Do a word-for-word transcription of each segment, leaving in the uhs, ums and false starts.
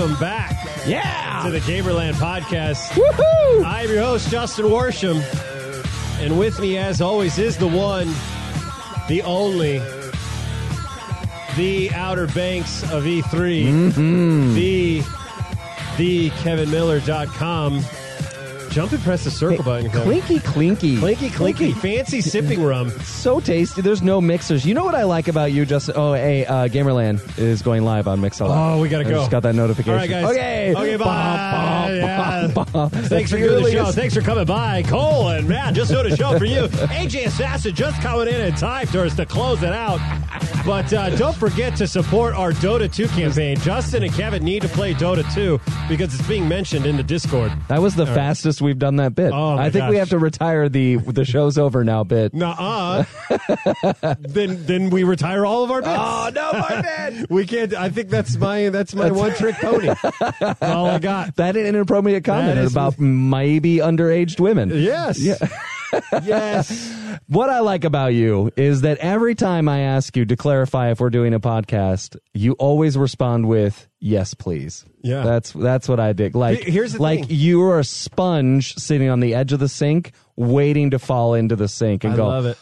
welcome back. Yeah. To the Gamerland Podcast. Woohoo! I am your host, Justin Worsham. And with me, as always, is the one, the only, the Outer Banks of E three, mm-hmm. the, the Kevin Miller dot com. Jump and press the circle hey, button. Clinky, clinky. Clinky, clinky. Fancy sipping rum. So tasty. There's no mixers. You know what I like about you, Justin? Oh, hey, uh, Gamerland is going live on Mixlr. Oh, we got to I go. just got that notification. All right, guys. Okay. Okay, bye. Bah, bah, Yeah. bah, bah. Thanks for doing the show. Thanks for coming by. Cole and Matt, just doing a show for you. A J Assassin just coming in in time for us to close it out. But uh, don't forget to support our Dota two campaign. Justin and Kevin need to play Dota two because it's being mentioned in the Discord. That was the All fastest right. we've done that bit. Oh, I think gosh. we have to retire the the show's over now bit. Nuh-uh. then then we retire all of our bits. Oh, no, my bad. We can't. I think that's my that's my one trick pony. That's all I got. That inappropriate comment is about maybe underaged women. Yes. Yeah. Yes. What I like about you is that every time I ask you to clarify if we're doing a podcast, you always respond with "yes, please." Yeah, that's that's what I dig. Like, here's the like thing. you are a sponge sitting on the edge of the sink, waiting to fall into the sink and I go. love it.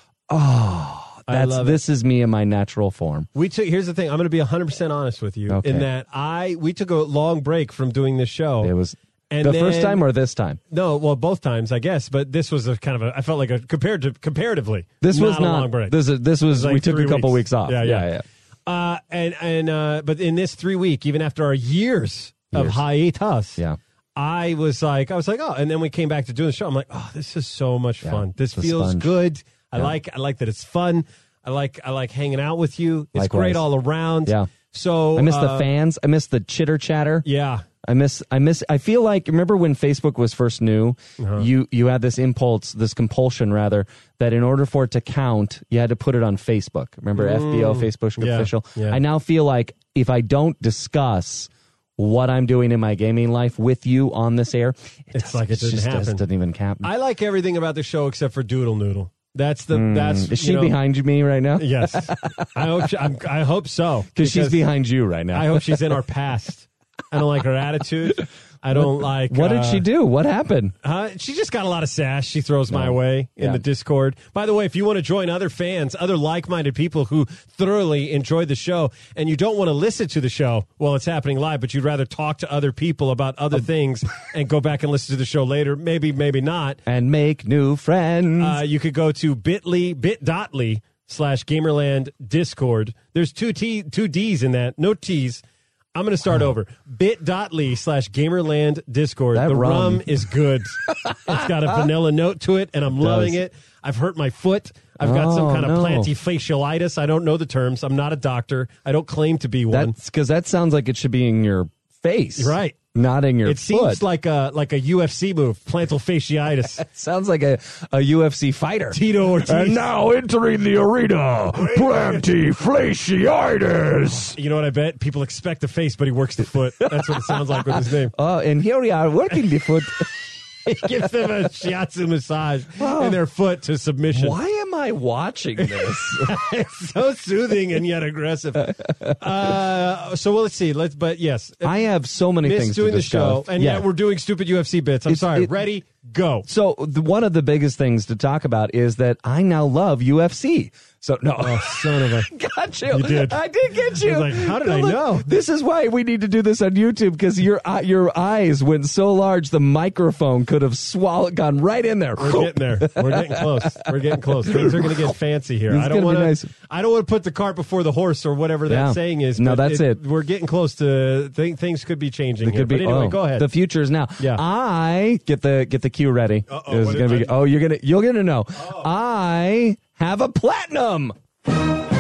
Oh, that's I love this it. is me in my natural form. We took. Here's the thing. I'm going to be one hundred percent honest with you Okay. in that I we took a long break from doing this show. It was. And the then, first time or this time? No, well, both times, I guess. But this was a kind of a. I felt like a compared to comparatively. This not was a not. long break. This is this was. Like we took a couple weeks. weeks off. Yeah, yeah, yeah. yeah. Uh, and and uh, but in this three week, even after our years, Years. of hiatus, Yeah. I was like, I was like, oh, and then we came back to doing the show. I'm like, oh, this is so much Yeah, fun. This the feels sponge. good. I Yeah. like, I like that it's fun. I like, I like hanging out with you. It's Likewise. great all around. Yeah. So I miss uh, the fans. I miss the chitter chatter. Yeah. I miss, I miss, I feel like, remember when Facebook was first new, Uh-huh. you, you had this impulse, this compulsion rather, that in order for it to count, you had to put it on Facebook. Remember F B O, Facebook Yeah, official? yeah. I now feel like if I don't discuss what I'm doing in my gaming life with you on this air, it It's like it didn't just happen. doesn't, doesn't even happen. I like everything about the show except for Doodle Noodle. That's the, that's, Is you she know- behind me right now? Yes. I hope, she, I'm, I hope so. Because she's behind you right now. I hope she's in our past. I don't like her attitude. I don't like. What did uh, she do? What happened? Uh, she just got a lot of sass she throws my No. way in Yeah. the Discord. By the way, if you want to join other fans, other like-minded people who thoroughly enjoy the show, and you don't want to listen to the show while it's happening live, but you'd rather talk to other people about other things and go back and listen to the show later, maybe, maybe not, And make new friends. uh, you could go to bit.ly, bit.ly slash Gamerland Discord. There's two T, two D's in that, no T's. I'm going to start over. Bit.ly slash Gamerland Discord. That the rum. rum. is good. It's got a vanilla note to it, and I'm loving it. I've hurt my foot. I've got some Oh, kind of no. plantifacialitis. I don't know the terms. I'm not a doctor. I don't claim to be one. That's because that sounds like it should be in your face. You're right. Not in your It seems foot. like a like a U F C move, plantal fasciitis. Sounds like a, a U F C fighter. Tito Ortiz. And now entering the arena, plantifasciitis. You know what I bet? People expect the face, but he works the foot. That's what it sounds like with his name. Oh, and here we are working the foot. He gives them a shiatsu massage in their foot to submission. Why am I watching this? It's so soothing and yet aggressive. Uh, so well, let's see. Let's, but yes, I have so many miss things doing to the show, discuss. and Yeah. yet we're doing stupid U F C bits. I'm It's- sorry. it- Ready? Go. So the, one of the biggest things to talk about is that I now love U F C. So no, Oh, son of a! got you. You did. I did get you. I was like, how did I Look, know? This is why we need to do this on YouTube because your uh, your eyes went so large the microphone could have swallowed, gone right in there. We're getting there. We're getting close. We're getting close. Things are going to get fancy here. It's I don't gonna want be to. nice. I don't want to put the cart before the horse or whatever that Yeah. saying is. No, but that's it. We're getting close to th- things could be changing. It here. could be. But anyway, oh, go ahead. The future is now. Yeah. I get the get the cue ready. Uh-oh, This what is gonna did be. I- Oh, you're gonna you're gonna know. I have a platinum. Come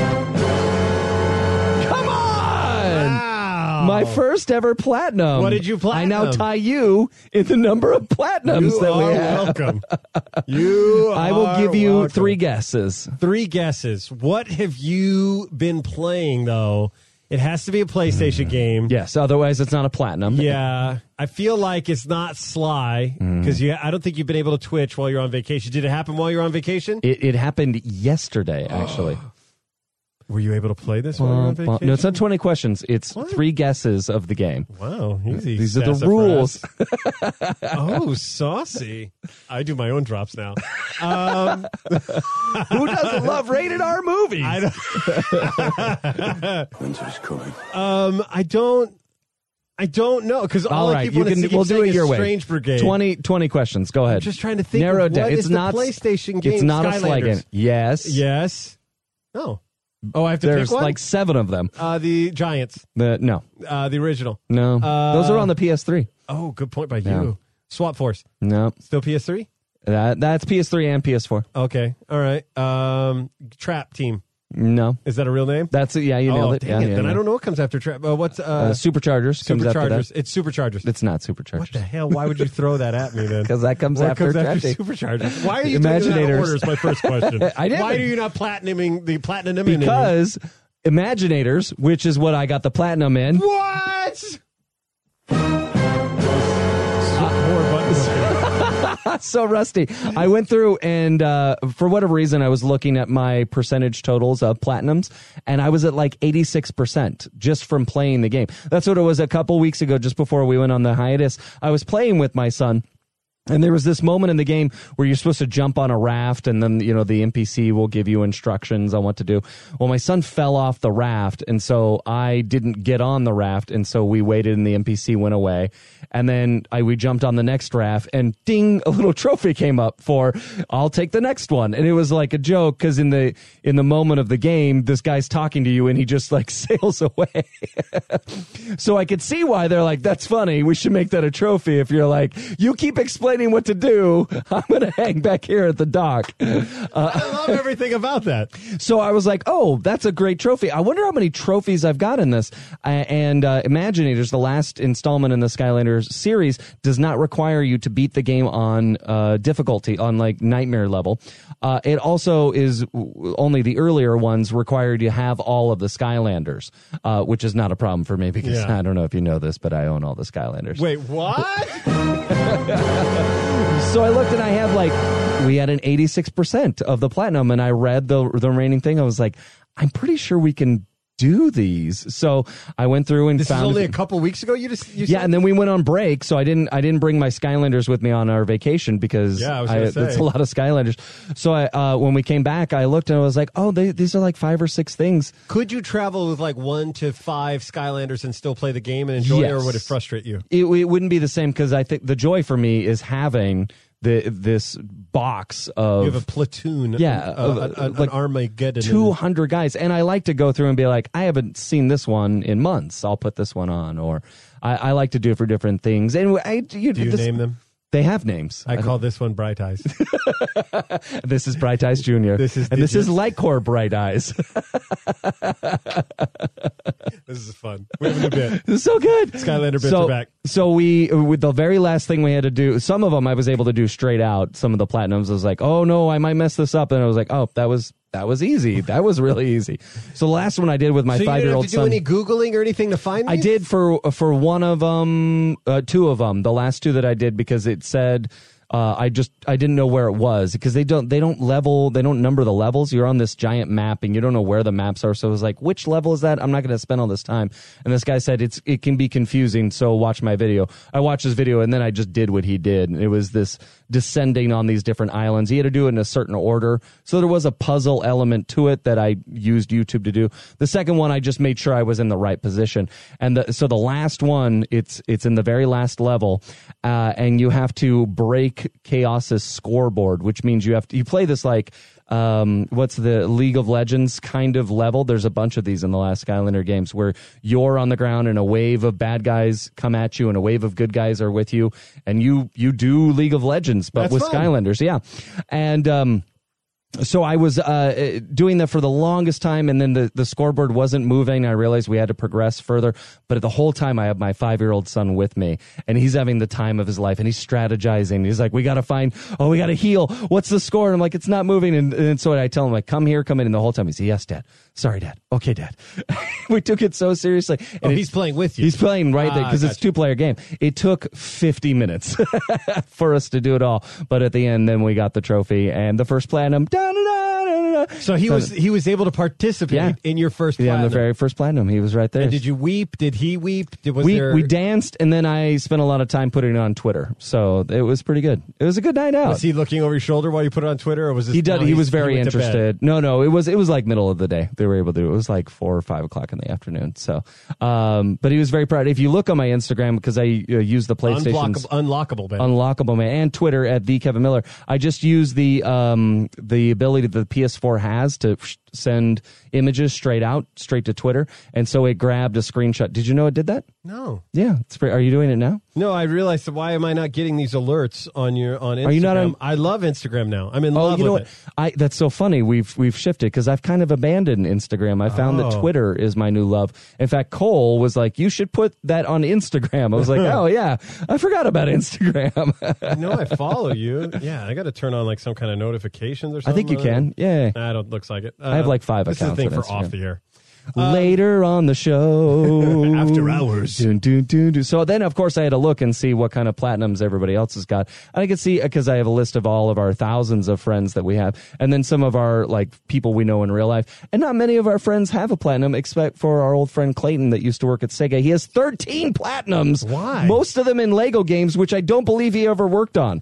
on. Wow. My first ever platinum. What did you I now platinum? tie you in the number of platinums You that are we have. welcome. You. I will are give you welcome. three guesses. Three guesses. What have you been playing though? It has to be a PlayStation game. Yes, otherwise it's not a platinum. Yeah, I feel like it's not Sly because you. I don't think you've been able to Twitch while you're on vacation. Did it happen while you're on vacation? It, it happened yesterday, actually. Were you able to play this while you were on vacation? No, it's not twenty questions. It's What? three guesses of the game. Wow, easy. These are the sassafras. rules. Oh, saucy. I do my own drops now. Um, Who doesn't love rated R movies? I don't, Winter's coming. um, I don't. I don't know because all, All I right, keep you wanting can. to keep We'll do saying it is your way. Strange Brigade. twenty, twenty questions. Go ahead. I'm just trying to think. Narrow of it down. what It's is the not PlayStation game. It's not a Skylanders. fly game. Yes. Yes. No. Oh, I have to There's pick one. like seven of them. Uh, the Giants. The no, Uh, the original. no. Uh, Those are on the P S three. Oh, good point by Yeah. you. Swap Force. No, Still P S three? that that's P S three and P S four. Okay. All right. Um, Trap Team. No, Is that a real name? that's it. Yeah, you nailed oh, it. dang yeah, it. yeah, then yeah. I don't know what comes after Trap. Uh, what's uh, Uh, Superchargers comes after Superchargers? that. It's Superchargers. It's not Superchargers. What the hell? Why would you throw that at me then? Because that comes What after comes after Trap Team. Superchargers? Why are you doing that Imaginators. order is my first question. I didn't. Why are you not platinuming the platinum? Because Imaginators, which is what I got the platinum in. What? More buttons. So rusty. I went through and uh, for whatever reason, I was looking at my percentage totals of platinums, and I was at like eighty-six percent just from playing the game. That's what it was a couple weeks ago, just before we went on the hiatus. I was playing with my son. And there was this moment in the game where you're supposed to jump on a raft, and then, you know, the N P C will give you instructions on what to do. Well, my son fell off the raft, and so I didn't get on the raft, and so we waited, and the N P C went away. And then I we jumped on the next raft, and ding, a little trophy came up for, I'll take the next one. And it was like a joke, because in the in the moment of the game, this guy's talking to you, and he just like sails away. So I could see why they're like, that's funny. We should make that a trophy. If you're like, you keep explaining what to do, I'm going to hang back here at the dock. Uh, I love everything about that. so I was like, oh, that's a great trophy. I wonder how many trophies I've got in this. Uh, and uh, Imaginators, the last installment in the Skylanders series, does not require you to beat the game on uh, difficulty, on like nightmare level. Uh, it also is only the earlier ones required you have all of the Skylanders, uh, which is not a problem for me because Yeah. I don't know if you know this, but I own all the Skylanders. Wait, what? So I looked and I had like, we had an eighty-six percent of the platinum, and I read the, the remaining thing. I was like, I'm pretty sure we can do these. So I went through and This found is only a couple weeks ago. You just you yeah, said? and then we went on break, so I didn't I didn't bring my Skylanders with me on our vacation because Yeah, I was gonna say. that's a lot of Skylanders. So I uh, when we came back, I looked and I was like, oh, they, these are like five or six things. Could you travel with like one to five Skylanders and still play the game and enjoy it, or Yes. would it frustrate you? It, it wouldn't be the same because I think the joy for me is having the this box of You have a platoon, Yeah, uh, of, an, an, like an Armageddon. two hundred guys, and I like to go through and be like, I haven't seen this one in months, I'll put this one on, or I, I like to do it for different things. And I you, Do you this, name them? They have names. I call this one Bright Eyes. This is Bright Eyes Junior This is and this is Digits. Lightcore Bright Eyes. This is fun. We have a new bit. This is so good. Skylander bits so, are back. So we, with the very last thing we had to do, some of them I was able to do straight out. Some of the platinums I was like, oh no, I might mess this up. And I was like, oh, that was that was easy. That was really easy. So the last one I did with my So you didn't have five-year-old to do son. any Googling or anything to find I these? did for for one of them, uh, two of them, the last two that I did because it said uh, I just I didn't know where it was because they don't they don't level they don't number the levels. You're on this giant map and you don't know where the maps are. So it was like, which level is that? I'm not going to spend all this time. And this guy said it's it can be confusing. So watch my video. I watched his video and then I just did what he did. And it was this descending on these different islands. He had to do it in a certain order. So there was a puzzle element to it that I used YouTube to do. The second one, I just made sure I was in the right position. And the, so the last one, it's it's in the very last level, uh, and you have to break Chaos's scoreboard, which means you have to, you play this like, um, what's the League of Legends kind of level? There's a bunch of these in the last Skylander games where you're on the ground and a wave of bad guys come at you and a wave of good guys are with you, and you you do League of Legends, but That's with fun. Skylanders, yeah. And um so I was uh, doing that for the longest time, and then the, the scoreboard wasn't moving. I realized we had to progress further, but the whole time I have my five-year-old son with me, and he's having the time of his life, and he's strategizing. He's like, we got to find, oh, we got to heal. What's the score? And I'm like, it's not moving. And, and so I tell him, like, come here, come in. And the whole time he's, yes, Dad. Sorry, Dad. Okay, Dad. We took it so seriously. And Oh, it- he's playing with you. He's playing right there Ah, because it's gotcha. two-player game. It took fifty minutes for us to do it all, but at the end, then we got the trophy and the first platinum. Da, da, da, da, da, So he was he was able to participate Yeah. in your first Yeah, platinum. the very first platinum. He was right there. And did you weep? Did he weep? Did, was we there... we danced, and then I spent a lot of time putting it on Twitter. So it was pretty good. It was a good night out. Was he looking over your shoulder while you put it on Twitter, or was this He did. no, He was very he went to bed? interested. No, no, it was it was like middle of the day. They were able to do it. It was like four or five o'clock in the afternoon. So, um, but he was very proud. If you look on my Instagram, because I uh, use the PlayStation's Unblockable, unlockable, man. Unlockable Man, and Twitter at the Kevin Miller. I just use the um the ability that the P S four has to send images straight out, straight to Twitter, and so it grabbed a screenshot. Did you know it did that? No. Yeah, it's pretty, are you doing it now? No, I realized why am I not getting these alerts on your on Instagram? Are you not on- I love Instagram now. I'm in Oh, love you know with what? it. I that's so funny. We've we've shifted because I've kind of abandoned Instagram. I found that Oh. Twitter is my new love. In fact, Cole was like, "You should put that on Instagram." I was like, "Oh yeah, I forgot about Instagram." I know I follow you. Yeah, I got to turn on like some kind of notifications or I something. think you can. Yeah. I don't. Looks like it. Uh, I have like five this accounts This is the on thing for Instagram. off the air. Later on the show, After hours. Dun, dun, dun, dun. So then, of course, I had to look and see what kind of platinums everybody else has got. And I could see because I have a list of all of our thousands of friends that we have, and then some of our like people we know in real life. And not many of our friends have a platinum, except for our old friend Clayton that used to work at Sega. He has thirteen platinums. Why? Most of them in Lego games, which I don't believe he ever worked on.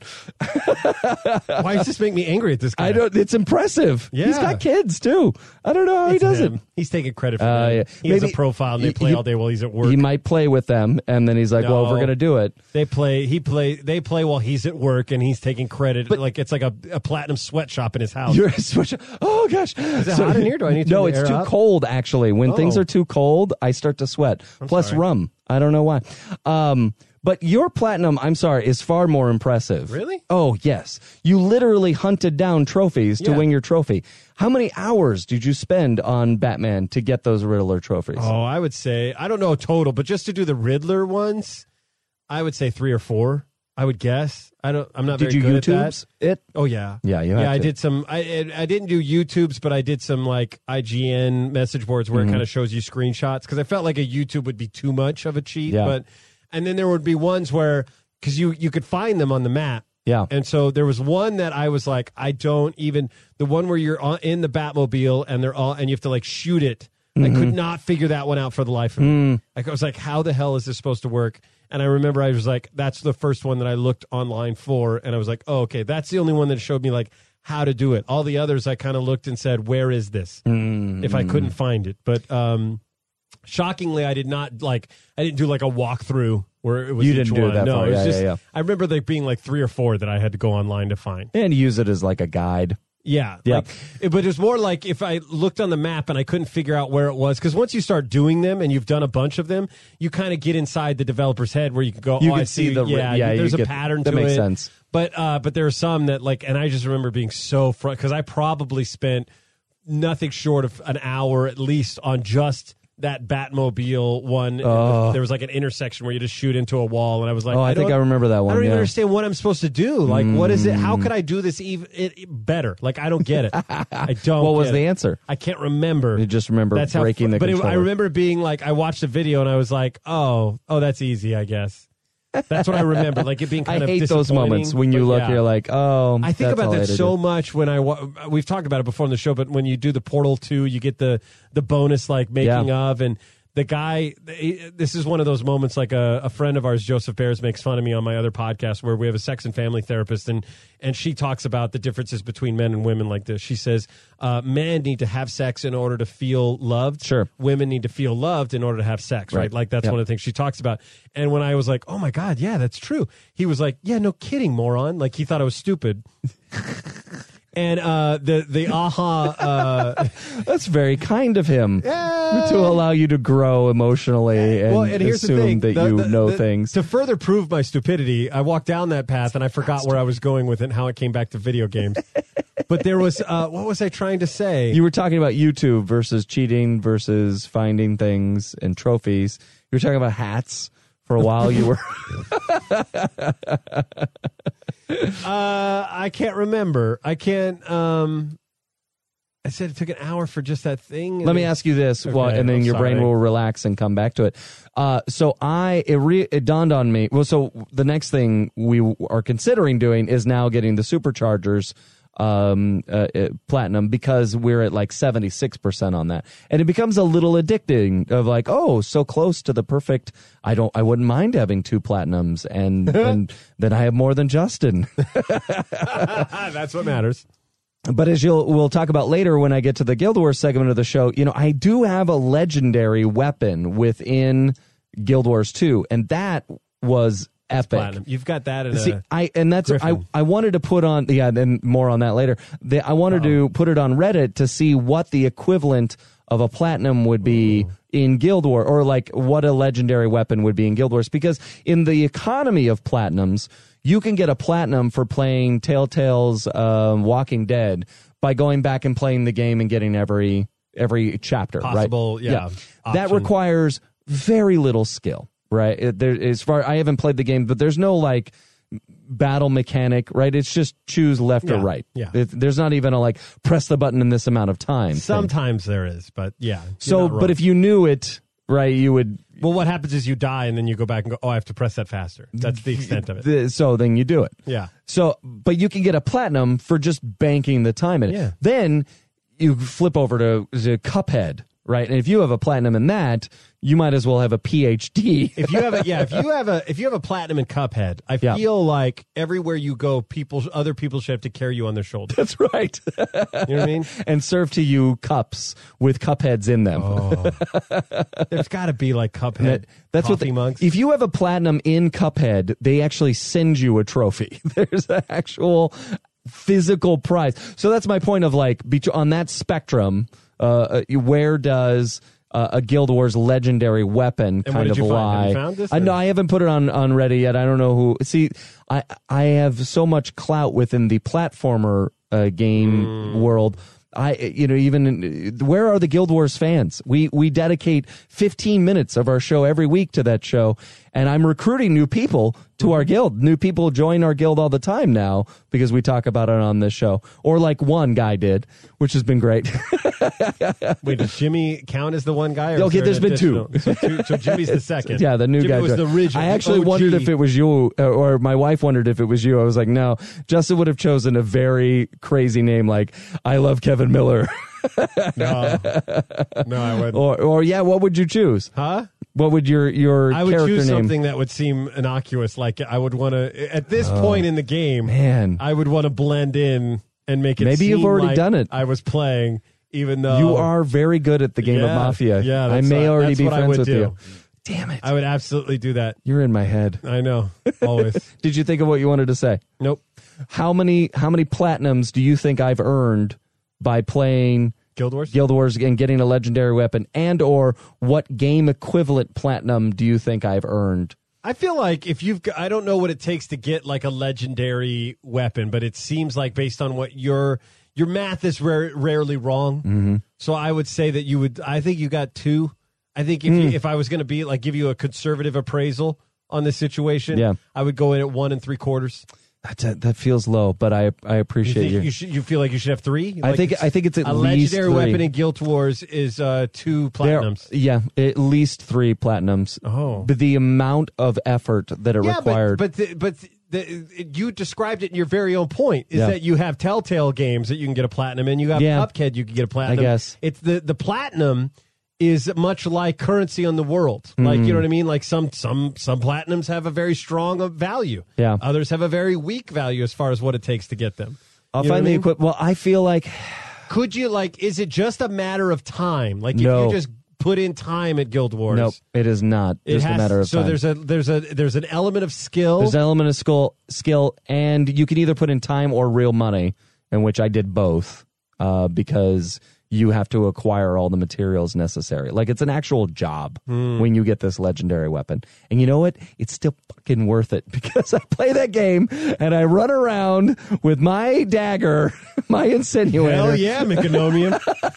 Why does this make me angry at this guy? I don't. It's impressive. Yeah. He's got kids too. I don't know how he It's does him. it. He's taking credit for Uh, that. yeah. He has a Maybe- profile and they he- play he- all day while he's at work. He might play with them, and then he's like, "Well, if we're No. gonna do it." They play. He play. They play while he's at work, and he's taking credit. like it's like a, a platinum sweatshop in his house. You're a switch. Oh gosh, Is it hot in here? Do I need to No, turn the it's air too up? cold. Actually, when things Oh. are too cold, I start to sweat. Plus sorry. rum. I don't know why. Um, but your platinum, I'm sorry, is far more impressive. Really? Oh yes, you literally hunted down trophies to Yeah. win your trophy. How many hours did you spend on Batman to get those Riddler trophies? Oh, I would say I don't know total, but just to do the Riddler ones, I would say three or four. I would guess. I don't. I'm not Did very you good at YouTubes that. it? Oh yeah, Yeah, you have yeah. I to. did some. I I I didn't do YouTubes, but I did some like I G N message boards where Mm-hmm. it kind of shows you screenshots because I felt like a YouTube would be too much of a cheat. Yeah. But and then there would be ones where because you you could find them on the map. Yeah. And so there was one that I was like, I don't even the one where you're on, in the Batmobile and they're all and you have to like shoot it. I could not figure that one out for the life of me. Like, I was like, how the hell is this supposed to work? And I remember I was like, that's the first one that I looked online for, and I was like, oh, okay, that's the only one that showed me like how to do it. All the others, I kind of looked and said, where is this? If I couldn't find it, but um, shockingly, I did not like. I didn't do like a walkthrough where it was. You each didn't do it one. that No, far. it was Yeah, just. yeah, yeah. I remember there being like three or four that I had to go online to find. And use it as like a guide. Yeah. Yeah. Like, it- but it's more like if I looked on the map and I couldn't figure out where it was. Because once you start doing them and you've done a bunch of them, you kind of get inside the developer's head where you can go, You oh, can I see see the- yeah, yeah, you there's a get- pattern that to makes it. sense. But, uh, but there are some that like, and I just remember being so front because I probably spent nothing short of an hour at least on just that Batmobile one. There was like an intersection where you just shoot into a wall, and I was like, Oh, I think don't- I remember that I one, don't even yeah. understand what I'm supposed to do. Like, what is it? How could I do this even it, it better? Like, I don't get it. I don't. What was get the it. answer? I can't remember. You just remember That's how breaking fr- the But it, I controller. remember it being like, I watched a video and I was like, oh, oh, that's easy, I guess. That's what I remember. Like it being I kind of hate those disappointing, moments when you but look, yeah. you're like, oh, I think that's about all I that had to so do. much when I wa- we've talked about it before on the show, but when you do the Portal two, you get the the bonus like making Yeah. of, and the guy. This is one of those moments. Like a, a friend of ours, Joseph Bears, makes fun of me on my other podcast where we have a sex and family therapist, and and she talks about the differences between men and women like this. She says uh, men need to have sex in order to feel loved. Sure. Women need to feel loved in order to have sex. Right. Right. Like that's Yep. one of the things she talks about. And when I was like, oh my God, yeah, that's true. He was like, yeah, no kidding, moron. Like he thought I was stupid. And uh, the the aha, uh, That's very kind of him Yeah. to allow you to grow emotionally and, well, and here's assume the thing: that The- you the- know the- things. To further prove my stupidity, I walked down that path and I forgot where I was going with it and how it came back to video games. But there was, uh, what was I trying to say? You were talking about YouTube versus cheating versus finding things and trophies. You were talking about hats for a while. You were. Uh, I can't remember. I can't. Um, I said it took an hour for just that thing. Let me ask you this, well, Okay, and then I'm your brain sorry. will relax and come back to it. Uh, so I, it, re, it dawned on me. Well, so the next thing we are considering doing is now getting the superchargers um, uh, uh, platinum because we're at like seventy-six percent on that. And it becomes a little addicting of like, oh, so close to the perfect. I don't, I wouldn't mind having two platinums and, and then I have more than Justin. That's what matters. But as you'll we'll talk about later when I get to the Guild Wars segment of the show, you know, I do have a legendary weapon within Guild Wars two, and that was epic. Platinum. You've got that in See, a I and that's Griffin. I I wanted to put on yeah, then more on that later. The, I wanted Uh-oh. to put it on Reddit to see what the equivalent of a platinum would be Ooh. in Guild Wars, or like what a legendary weapon would be in Guild Wars, because in the economy of platinums, you can get a platinum for playing Telltale's um, Walking Dead by going back and playing the game and getting every every chapter. Possible, right? yeah. yeah. That requires very little skill, right? It, there, as far I haven't played the game, but there's no like battle mechanic, right? It's just choose left yeah, or right. Yeah. It, there's not even a like press the button in this amount of time. Sometimes thing. there is, but yeah. So, but if you knew it, right, you would. Well, what happens is you die and then you go back and go, oh, I have to press that faster. That's the extent of it. The, so then you do it. Yeah. So, but you can get a platinum for just banking the time in it. Yeah. Then you flip over to, to Cuphead, right? And if you have a platinum in that, you might as well have a P H D. If you have a yeah, if you have a if you have a platinum in Cuphead, I yeah. feel like everywhere you go, people other people should have to carry you on their shoulders. That's right. You know what I mean? And serve to you cups with Cupheads in them. Oh. There's got to be like Cuphead. That, that's coffee what they, mugs. If you have a platinum in Cuphead, they actually send you a trophy. There's an actual physical prize. So that's my point of like on that spectrum, uh, where does Uh, a Guild Wars legendary weapon and kind what did of you lie. Find? Have you found this, I know I haven't put it on, on Reddit yet. I don't know who. See, I I have so much clout within the platformer uh, game mm. world. I you know even in, where are the Guild Wars fans? We we dedicate fifteen minutes of our show every week to that show, and I'm recruiting new people to our guild. New people join our guild all the time now because we talk about it on this show. Or like one guy did, which has been great. Wait, does Jimmy count as the one guy? Or okay, there there's been two. So, two. So Jimmy's the second. Yeah, the new Jimmy guy was the original. I actually O G. wondered if it was you, or my wife wondered if it was you. I was like, no, Justin would have chosen a very crazy name like I love Kevin Miller. no, no, I wouldn't. Or, or yeah, what would you choose? Huh? What would your your I would character choose name? something that would seem innocuous. Like I would want to at this Oh, point in the game, man. I would want to blend in and make it. Maybe seem you've already like done it. I was playing, even though You are very good at the game yeah, of Mafia. Yeah, I that's may what, already that's be what I friends would with do. you. Damn it! I would absolutely do that. You're in my head. I know. Always. Did you think of what you wanted to say? Nope. How many how many platinums do you think I've earned by playing Guild Wars? Guild Wars and getting a legendary weapon, and or what game equivalent platinum do you think I've earned? I feel like if you've got, I don't know what it takes to get like a legendary weapon, but it seems like based on what your your math is rare, rarely wrong. Mm-hmm. So I would say that you would. I think you got two. I think if Mm. you, if I was going to be like give you a conservative appraisal on this situation, Yeah. I would go in at one and three quarters. That, that feels low, but I I You appreciate think you. you should? You feel like you should have three? I Like think it's- I think it's at a least legendary three. weapon in Guild Wars is uh, two There- platinums. yeah, at least three platinums. Oh. But the amount of effort that it Yeah, required. but but the, but the, you described it in your very own point. Is Yeah. that you have Telltale games that you can get a platinum in. You have Yeah. Cuphead, you can get a platinum. I guess. It's the the platinum is much like currency on the world. Like, you know what I mean? Like some some some platinums have a very strong uh, value. Yeah. Others have a very weak value as far as what it takes to get them. I'll You know find what the I mean? equip. Well, I feel like Could you like? Is it just a matter of time? Like if No. you just put in time at Guild Wars? nope, it is not It just has, a matter of so time. there's a there's a there's an element of skill. There's an element of skill, skill, and you can either put in time or real money, in which I did both, uh, because you have to acquire all the materials necessary. Like it's an actual job Hmm. when you get this legendary weapon. And you know what? It's still fucking worth it because I play that game and I run around with my dagger, my insinuator. Hell yeah, Mechanomium.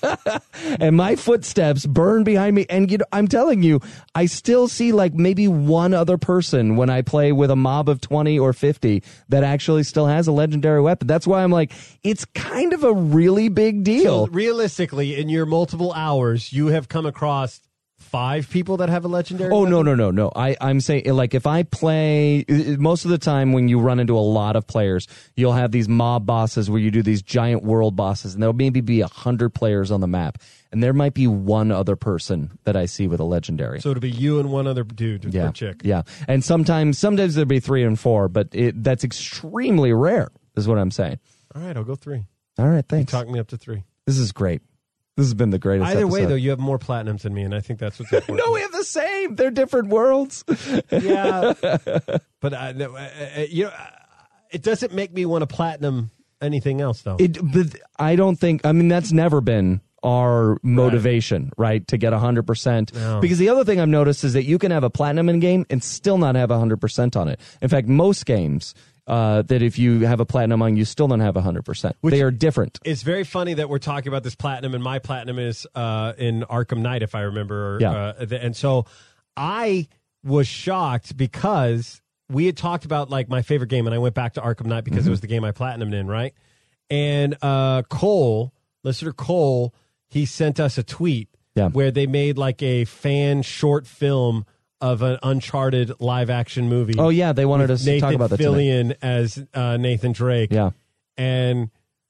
And my footsteps burn behind me. And you know, I'm telling you, I still see like maybe one other person when I play with a mob of twenty or fifty that actually still has a legendary weapon. That's why I'm like, it's kind of a really big deal. So realistically, in your multiple hours, you have come across five people that have a legendary Oh, weapon? no, no, no, no. I, I'm saying, like, if I play, most of the time when you run into a lot of players, you'll have these mob bosses where you do these giant world bosses, and there'll maybe be a hundred players on the map, and there might be one other person that I see with a legendary. So it'll be you and one other dude yeah, or chick. Yeah, and sometimes, sometimes there'll be three and four, but it, that's extremely rare, is what I'm saying. All right, I'll go three. All right, thanks. You talk me up to three. This is great. This has been the greatest Either way, episode. though, you have more platinums than me, and I think that's what's important. No, we have the same. They're different worlds. Yeah, but uh, no, uh, uh, you know, uh, it doesn't make me want to platinum anything else, though. It, but I don't think. I mean, that's never been our motivation, right? right to get a hundred percent. Because the other thing I've noticed is that you can have a platinum in game and still not have a hundred percent on it. In fact, most games. Uh, that if you have a platinum on, you still don't have one hundred percent. They are different. It's very funny that we're talking about this platinum, and my platinum is uh, in Arkham Knight, if I remember. Yeah. Uh, and so I was shocked because we had talked about like my favorite game, and I went back to Arkham Knight because mm-hmm. it was the game I platinumed in, right? And uh, Cole, listener Cole, he sent us a tweet yeah. where they made like a fan short film of an Uncharted live action movie. Oh yeah, they wanted us to Nathan talk about that Fillion tonight. as uh, Nathan Drake. Yeah, and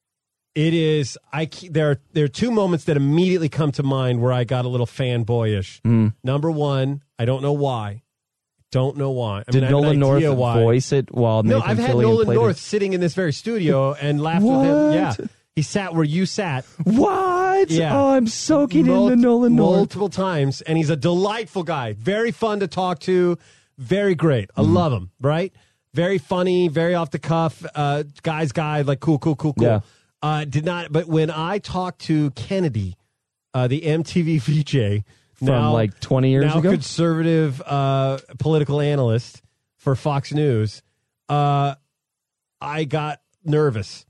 it is. I there are there are two moments that immediately come to mind where I got a little fanboyish. Mm. Number one, I don't know why. Don't know why. I Did mean, Nolan North why. voice it while no, Nathan I've had Fillion Nolan played North it? sitting in this very studio and laughed with him. Yeah, he sat where you sat. What? Yeah. Oh, I'm soaking Mul- in the Nolan North multiple times, and he's a delightful guy. Very fun to talk to. Very great. I mm. love him. Right. Very funny. Very off the cuff. Uh, guy's guy. Like cool, cool, cool, cool. Yeah. Uh, did not. But when I talked to Kennedy, uh, the M T V V J from now, like twenty years now ago, conservative uh, political analyst for Fox News, uh, I got nervous.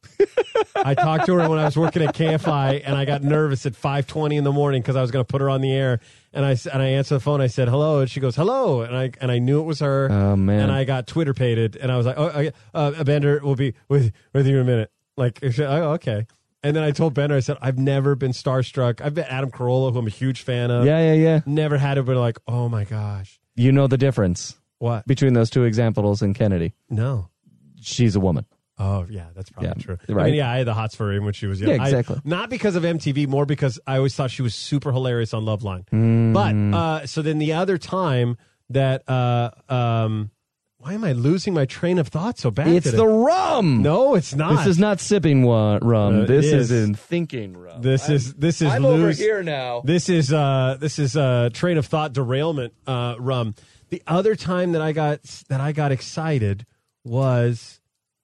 I talked to her when I was working at K F I, and I got nervous at five twenty in the morning because I was going to put her on the air. And I and I answered the phone. I said hello, and she goes hello, and I and I knew it was her. Oh man! And I got Twitter pated, and I was like, oh, okay, uh, Bender will be with with you in a minute. Like, oh, okay. And then I told Bender, I said, I've never been starstruck. I've been Adam Carolla, who I'm a huge fan of. Yeah, yeah, yeah. Never had it, but like, oh my gosh. You know the difference. What? Between those two examples and Kennedy. No. She's a woman. Oh, yeah, that's probably yeah, true. Right? I mean, yeah, I had the hots for her when she was young. Yeah, exactly. I, not because of M T V, more because I always thought she was super hilarious on Loveline. Mm. But, uh, so then the other time that, uh, um, why am I losing my train of thought so bad It's today? the rum. No, it's not. This is not sipping wa- rum. Uh, this is. is in thinking rum. This I'm, is, this is I'm lose. over here now. This is, uh, this is, uh, train of thought derailment, uh, rum. The other time that I got, that I got excited was,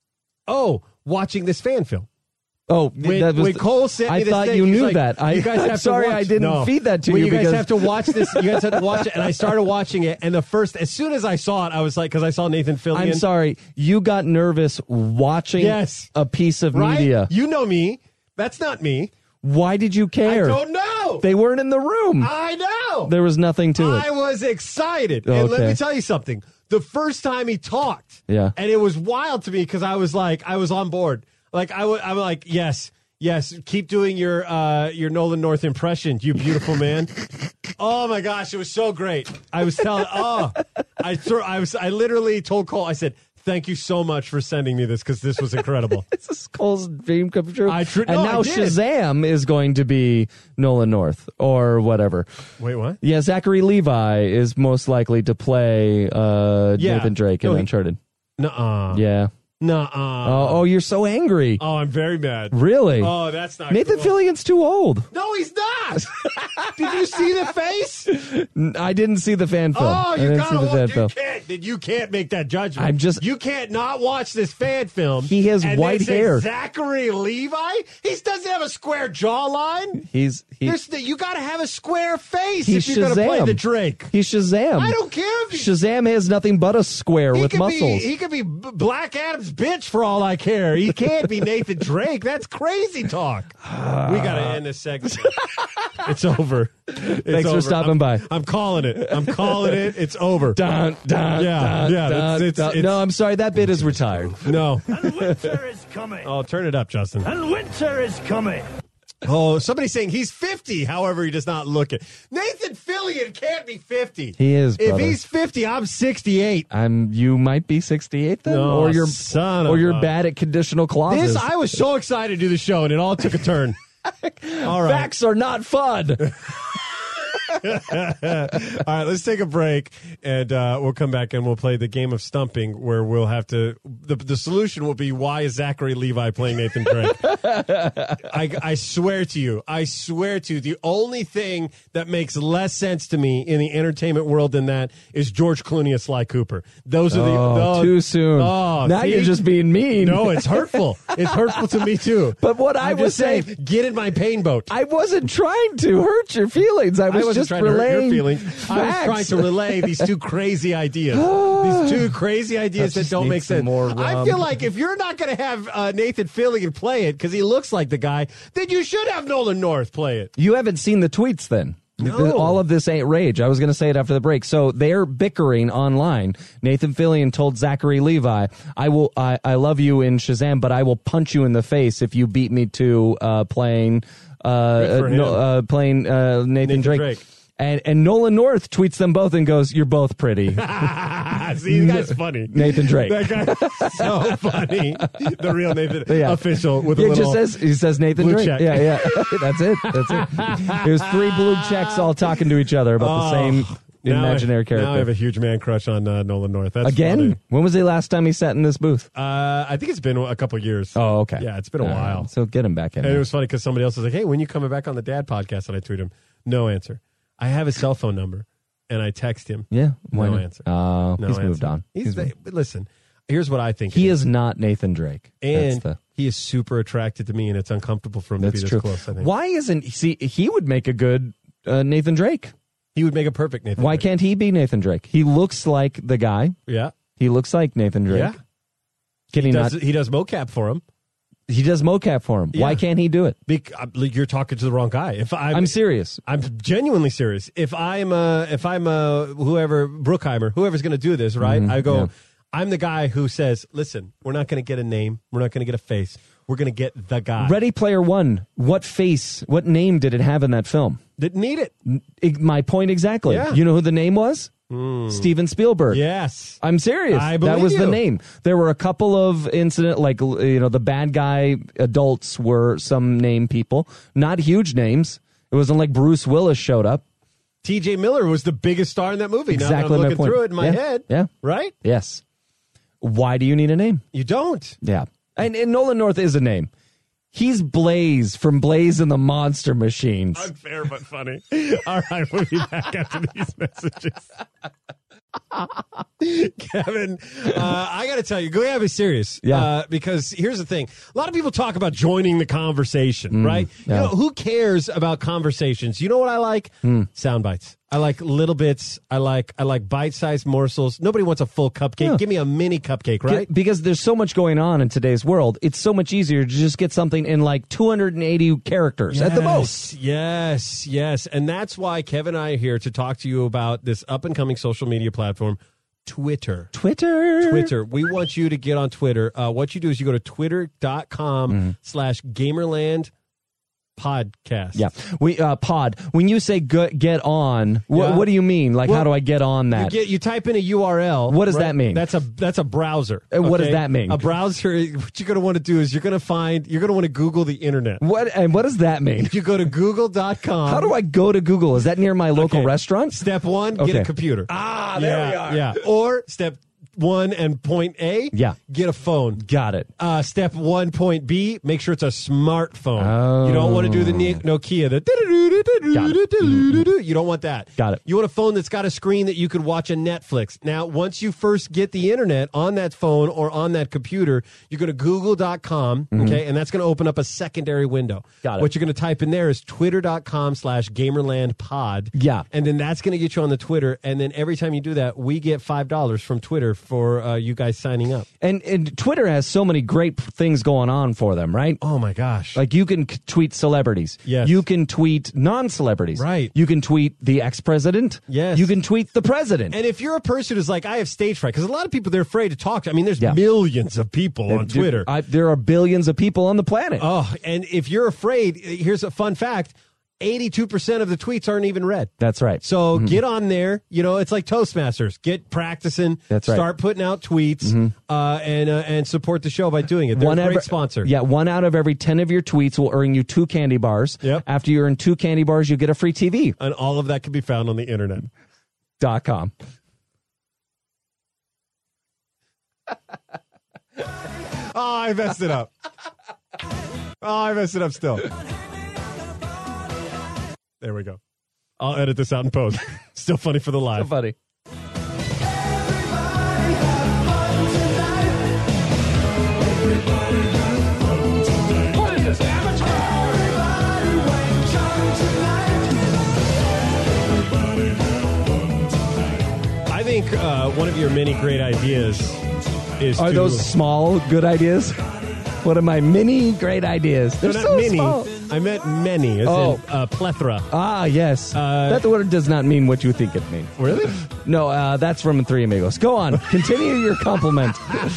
oh, watching this fan film. Oh, when, that was when Cole sent me I this thought thing, you he's knew like, that. I, you guys I'm have sorry to watch. I didn't no. feed that to well, you. You guys because... have to watch this. You guys have to watch it. And I started watching it, and the first, as soon as I saw it, I was like, because I saw Nathan Fillion. I'm sorry. You got nervous watching yes. a piece of right? media. You know me. That's not me. Why did you care? I don't know. They weren't in the room. I know. There was nothing to it. I was excited. Okay. And let me tell you something. The first time he talked, yeah. and it was wild to me because I was like, I was on board. Like, I w- I'm like, yes. Yes, keep doing your uh, your Nolan North impression, you beautiful man. Oh my gosh, it was so great. I was telling, oh, I threw, I was, I literally told Cole, I said, thank you so much for sending me this because this was incredible. This is Cole's dream come true. I tr- and no, now I did. Shazam is going to be Nolan North or whatever. Wait, what? Yeah, Zachary Levi is most likely to play uh, yeah. Nathan Drake in no, he, Uncharted. Nuh-uh. Yeah. Nuh-uh. Oh, oh, you're so angry. Oh, I'm very mad. Really? Oh, that's not Nathan cool. Fillion's too old. No, he's not. Did you see the face? I didn't see the fan film. Oh, I you didn't gotta see the fan watch. You film. can't. You can't make that judgment. I'm just. You can't not watch this fan film. He has and white then say hair. Zachary Levi. He doesn't have a square jawline. He's. He, There's the, you got to have a square face he's if you're going to play Shazam. the Drake. He's Shazam. I don't care if he, Shazam has nothing but a square he with could muscles. Be, he could be B- Black Adam's bitch for all I care. He can't be Nathan Drake. That's crazy talk. We got to end this segment. It's over. It's Thanks over. for stopping I'm, by. I'm calling it. I'm calling it. It's over. Dun, dun, Yeah, dun, yeah, dun, it's- it's- dun. it's- no, I'm sorry. That bit is retired. No. And winter is coming. Oh, turn it up, Justin. And winter is coming. Oh, somebody's saying he's fifty. However, he does not look it. Nathan Fillion Fillion can't be fifty. He is, If brother. he's fifty, I'm sixty-eight. I'm. You might be sixty-eight then, Oh, or you're son or of you're a- bad at conditional clauses. This, I was so excited to do the show, and it all took a turn. All right. Facts are not fun. All right, let's take a break, and uh, we'll come back and we'll play the game of stumping, where we'll have to. The, the solution will be, why is Zachary Levi playing Nathan Drake? I, I swear to you, I swear to you, the only thing that makes less sense to me in the entertainment world than that is George Clooney as Sly Cooper. Those are the Oh, those- too soon. Oh, now see? you're just being mean. No, it's hurtful. It's hurtful to me too. But what I I'm was just saying, saying- get in my pain boat. I wasn't trying to hurt your feelings. I was I wasn't just trying to hurt relaying your feelings. facts. I was trying to relay these two crazy ideas. these two crazy ideas that just don't need make some sense. more I rum. feel like if you're not going to have uh, Nathan Fillion play it because he looks like the guy, then you should have Nolan North play it. You haven't seen the tweets then. No. All of this ain't rage. I was going to say it after the break. So they're bickering online. Nathan Fillion told Zachary Levi, "I will. I, I love you in Shazam, but I will punch you in the face if you beat me to uh, playing uh, Good for uh, him. no, uh, playing uh, Nathan, Nathan Drake." Drake. And and Nolan North tweets them both and goes, "You're both pretty." See, the guy's funny. Nathan Drake. That guy's so funny. The real Nathan Yeah. official with a It little. just says he says Nathan blue Drake. check. Yeah, yeah. That's it. That's it. It was three blue checks all talking to each other about the Oh, same now imaginary I, character. Now I have a huge man crush on uh, Nolan North. That's Again? funny. When was the last time he sat in this booth? Uh, I think it's been a couple years. Oh, okay. Yeah, it's been a All while. right. So get him back in. And it there. was funny because somebody else was like, "Hey, when you coming back on the Dad podcast?" And I tweet him, no answer. I have his cell phone number, and I text him. Yeah. Why No not? answer. Oh, No he's answer. moved on. He's, He's the, moved- but listen, here's what I think. he it is not Nathan Drake. and that's the, he is super attracted to me, and it's uncomfortable for him that's to be true. this close. I think Why isn't see? He would make a good uh, Nathan Drake. he would make a perfect Nathan. Why Drake. can't he be Nathan Drake? He looks like the guy. Yeah, He looks like Nathan Drake. yeah. Can he, He does, not? he does mocap for him. He does mocap for him. Why Yeah. can't he do it? Bec- uh, you're talking to the wrong guy. If I'm, I'm serious. I'm genuinely serious. If I'm uh if I'm uh whoever Bruckheimer, whoever's going to do this, right? I go, yeah. I'm the guy who says, "Listen, we're not going to get a name. We're not going to get a face. We're going to get the guy." Ready Player One. What face? What name did it have in that film? Didn't need it. I- my point exactly. Yeah. You know who the name was? Steven Spielberg. Yes. I'm serious. I that believe was the you. name. There were a couple of incident, like you know, the bad guy adults were some name people, not huge names. It wasn't like Bruce Willis showed up. T J Miller was the biggest star in that movie. now Exactly that I'm my looking point. through it in my Yeah. head. Yeah. Right? Yes. Why do you need a name? You don't. Yeah, and, and Nolan North is a name. He's Blaze from Blaze and the Monster Machines. Unfair but funny. All right, we'll be back after these messages. Kevin, uh, I got to tell you, go have it serious. Yeah. Uh, because here's the thing. A lot of people talk about joining the conversation, right? yeah. You know, who cares about conversations? You know what I like? Sound bites. I like little bits. I like I like bite-sized morsels. Nobody wants a full cupcake. Yeah. Give me a mini cupcake, right? Because there's so much going on in today's world, it's so much easier to just get something in like two hundred eighty characters at the most. Yes, yes. And that's why Kevin and I are here to talk to you about this up-and-coming social media platform, Twitter. Twitter. Twitter. We want you to get on Twitter. Uh, what you do is you go to twitter.com Mm-hmm. slash Gamerland podcast. Yeah. We uh pod. When you say go, get on, wh- Yeah. what do you mean? Like Well, how do I get on You that? get you type in a U R L. What does that mean? That's a that's a browser. Uh, what does okay? that mean? A browser. What you're going to want to do is you're going to find you're going to want to Google the internet. what and what does that mean? You go to google dot com. How do I go to Google? Is that near my local Okay. restaurant? Step one, get Okay. a computer. Ah, yeah, Yeah. Or step one and point A, Yeah. get a phone. Got it. Uh, step one, point B, make sure it's a smartphone. Oh. You don't want to do the Ne- Nokia. The you don't want that. Got it. You want a phone that's got a screen that you could watch a Netflix. Now, once you first get the internet on that phone or on that computer, you go to google dot com, okay, and that's going to open up a secondary window. Mm-hmm. Got it. What you're going to type in there is twitter.com slash gamerlandpod. Yeah. And then that's going to get you on the Twitter. And then every time you do that, we get five dollars from Twitter for uh, you guys signing up. And and Twitter has so many great things going on for them, right? Oh, my gosh. Like you can c- tweet celebrities. Yes. You can tweet non-celebrities. Right. You can tweet the ex-president. Yes. You can tweet the president. And if you're a person who's like, I have stage fright, because a lot of people, they're afraid to talk. I mean, there's Yeah. millions of people on Dude, Twitter. I, there are billions of people on the planet. Oh, and if you're afraid, here's a fun fact. eighty-two percent of the tweets aren't even read. That's right. So mm-hmm. get on there. You know, it's like Toastmasters. Get practicing. That's right. Start putting out tweets mm-hmm. uh, and uh, and support the show by doing it. They're one a great ever, sponsor. Yeah, one out of every ten of your tweets will earn you two candy bars. Yep. After you earn two candy bars, you get a free T V. And all of that can be found on the internet. Dot com. Oh, I messed it up. Oh, I messed it up still. There we go. I'll edit this out in post. Still funny for the live. Still funny. What is this, amateur? I think uh, one of your many great ideas is Are to, those small good ideas? What are my many great ideas? They're no, not so many. small. I meant many, as Oh. in uh, plethora. Ah, yes. Uh, that word does not mean what you think it means. Really? No, uh, that's from Three Amigos. Go on. Continue your compliment.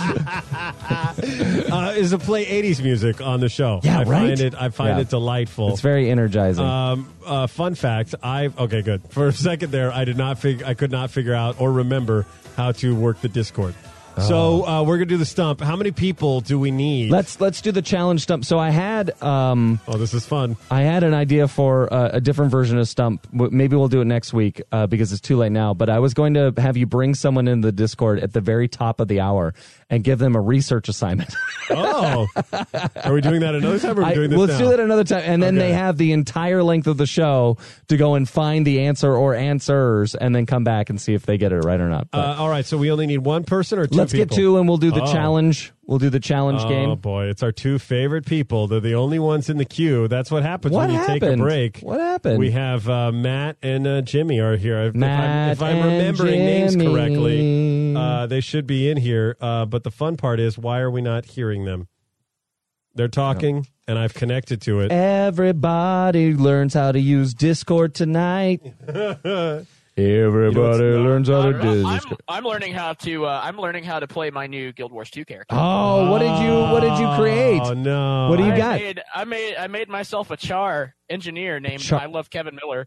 uh, is to play eighties music on the show. Yeah, I right? Find it, I find Yeah. it delightful. It's very energizing. Um, uh, fun fact: I okay, good. For a second there, I did not fig- I could not figure out or remember how to work the Discord. So uh, we're gonna do the stump. How many people do we need? let's let's do the challenge stump. So I had um, oh, this is fun. I had an idea for uh, a different version of stump. W- Maybe we'll do it next week uh, because it's too late now. But I was going to have you bring someone in the Discord at the very top of the hour and give them a research assignment. Oh, are we doing that another time? Or are we I- doing this let's now? do that another time, and then Okay. they have the entire length of the show to go and find the answer or answers, and then come back and see if they get it right or not. But Uh, all right, so we only need one person or two let's people? get two, and we'll do the Oh. challenge. We'll do the challenge Oh, game. boy, it's our two favorite people. They're the only ones in the queue. That's what happens What when you take a happened? break. What happened? We have uh, Matt and uh, Jimmy are here. If, Matt if I'm, if I'm and remembering names Jimmy. correctly, uh, they should be in here. Uh, but the fun part is, why are we not hearing them? They're talking, and I've connected to it. Everybody learns how to use Discord tonight. Everybody learns how to Uh, do I'm, Discord. I'm learning how to. Uh, I'm learning how to play my new Guild Wars two character. Oh, what did you what did you create? Oh no! What do you I got? Made, I made. I made myself a char engineer named Char- I Love Kevin Miller.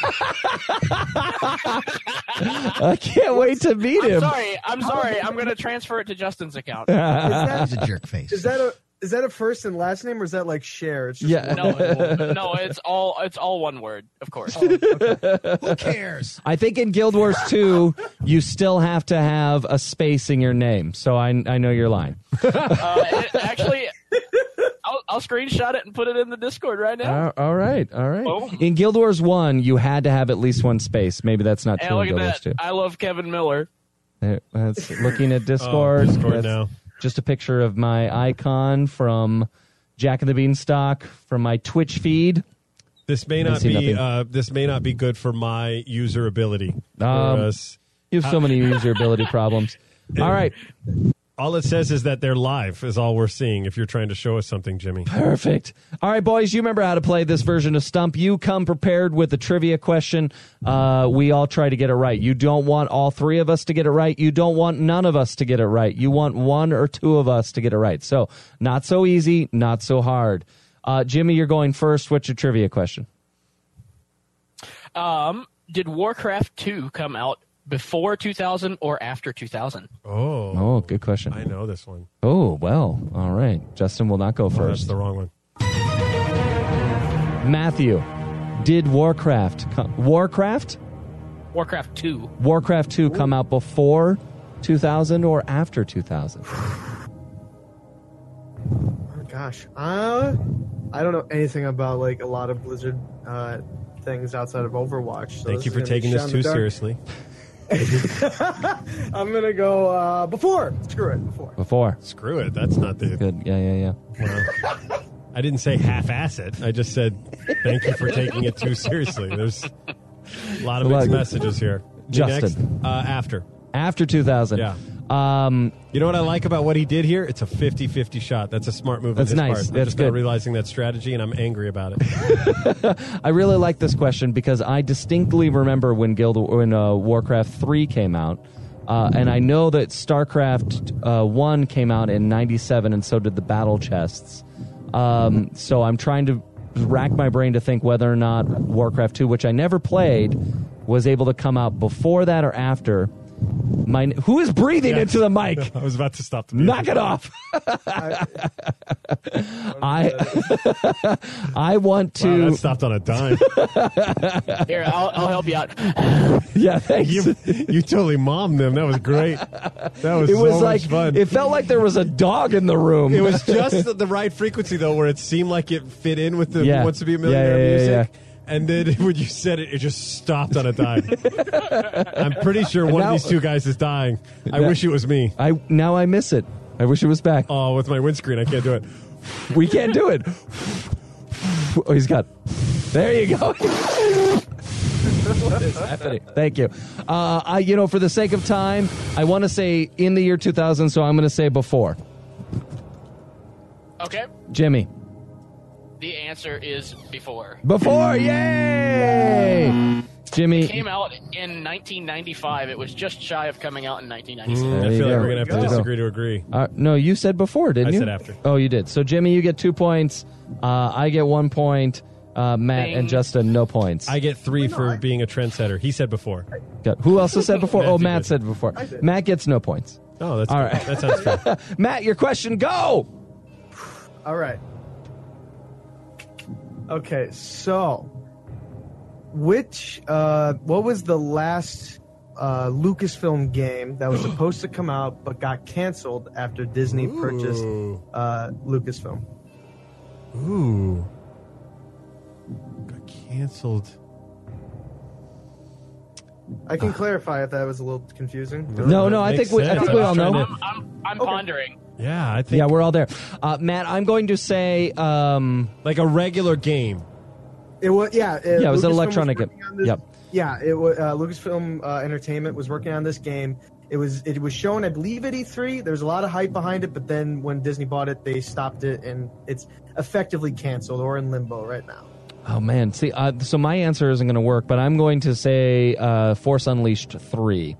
I can't wait to meet I'm him. sorry. I'm sorry. I'm going to transfer it to Justin's account. Is that, He's a jerk face. is that a is that a first and last name or is that like share? It's just Yeah. one- No, no, it's all. It's all one word, of course. Who cares? I think in Guild Wars two, you still have to have a space in your name. So I I know you're lying. Uh, it, actually, I'll, I'll screenshot it and put it in the Discord right now. Uh, all right, all right. Boom. In Guild Wars one, you had to have at least one space. Maybe that's not And true in look at Guild Wars that. two. I love Kevin Miller. There, that's looking at Discord. Oh, Discord That's now. Just a picture of my icon from Jack and the Beanstalk from my Twitch feed. This may I not see be. nothing. Uh, this may not be good for my user ability. For Um, us. You have so many usability problems. All right. All it says is that they're live. Is all we're seeing. If you're trying to show us something, Jimmy. Perfect. All right, boys, you remember how to play this version of Stump. You come prepared with a trivia question. Uh, we all try to get it right. You don't want all three of us to get it right. You don't want none of us to get it right. You want one or two of us to get it right. So not so easy, not so hard. Uh, Jimmy, you're going first. What's your trivia question? Um, did Warcraft two come out before two thousand or after two thousand? Oh, Oh, good question. I know this one. Oh, well, all right. Justin will not go Oh, that's first. the wrong one. Matthew, did Warcraft come, Warcraft? Warcraft two. Warcraft two come out before two thousand or after two thousand? Oh, gosh, uh, I don't know anything about like a lot of Blizzard uh, things outside of Overwatch. So Thank this you is for gonna be taking this shot in too the dark. seriously. I'm gonna go uh, before. Screw it, before. Before. Screw it. That's not the. Good. Yeah, yeah, yeah. Well, I didn't say half-ass it. I just said thank you for taking it too seriously. There's a lot of A lot mixed of- messages here. Justin. Next, uh, after. After two thousand. Yeah. Um, You know what I like about what he did here? It's a fifty-fifty shot. That's a smart move. on That's his nice. part. I'm That's just not good. realizing that strategy, and I'm angry about it. I really like this question because I distinctly remember when Guild when uh, Warcraft three came out, uh, and I know that StarCraft uh, one came out in ninety-seven, and so did the battle chests. Um, so I'm trying to rack my brain to think whether or not Warcraft two, which I never played, was able to come out before that or after. My, who is breathing Yeah. into the mic? I was about to stop the music. Knock it off. I I want Wow, to. that stopped on a dime. Here, I'll, I'll help you out. Yeah, thanks. you, you totally mommed them. That was great. That was It so was much like fun. it felt like there was a dog in the room. It was just the, the right frequency, though, where it seemed like it fit in with the Yeah. Who Wants to Be a Millionaire Yeah, yeah, yeah, music. And then when you said it, it just stopped on a dime. I'm pretty sure one now- of these two guys is dying. I Now- wish it was me. I now I miss it. I wish it was back. Oh, with my windscreen, I can't do it. We can't do it. Oh, he's got. There you go. What is happening? Thank you. Uh, I, you know, for the sake of time, I want to say in the year two thousand, so I'm going to say before. Okay. Jimmy. The answer is before. Before, yay! Jimmy. It came out in nineteen ninety-five. It was just shy of coming out in nineteen ninety-six. Mm, I There you feel like go. we're going to have to There you go. disagree to agree. Uh, no, you said before, didn't I you? said after. Oh, you did. So, Jimmy, you get two points. Uh, I get one point. Uh, Matt Ding. and Justin, no points. I get three no, for I- being a trendsetter. He said before. Got- Who else has said before? oh, Matthew Matt did. said before. I did. Matt gets no points. Oh, that's All good. right. That sounds fair. Matt, your question, go! All right. Okay, so which uh what was the last uh Lucasfilm game that was supposed to come out but got canceled after Disney purchased Ooh. uh Lucasfilm? Ooh. Got canceled. I can clarify if that was a little confusing. No, no, I Makes think we, I sense. think we all I'm know. trying I'm, I'm, I'm pondering. Yeah, I think Yeah, we're all there. Uh, Matt, I'm going to say, um, like a regular game. It was yeah. It, Yeah, it was an Lucasfilm electronic working game. on this- Yep. Yeah, it was uh, Lucasfilm uh, Entertainment was working on this game. It was it was shown, I believe, at E three. There was a lot of hype behind it, but then when Disney bought it, they stopped it, and it's effectively canceled or in limbo right now. oh man, see, uh, so my answer isn't going to work, but I'm going to say uh, Force Unleashed three.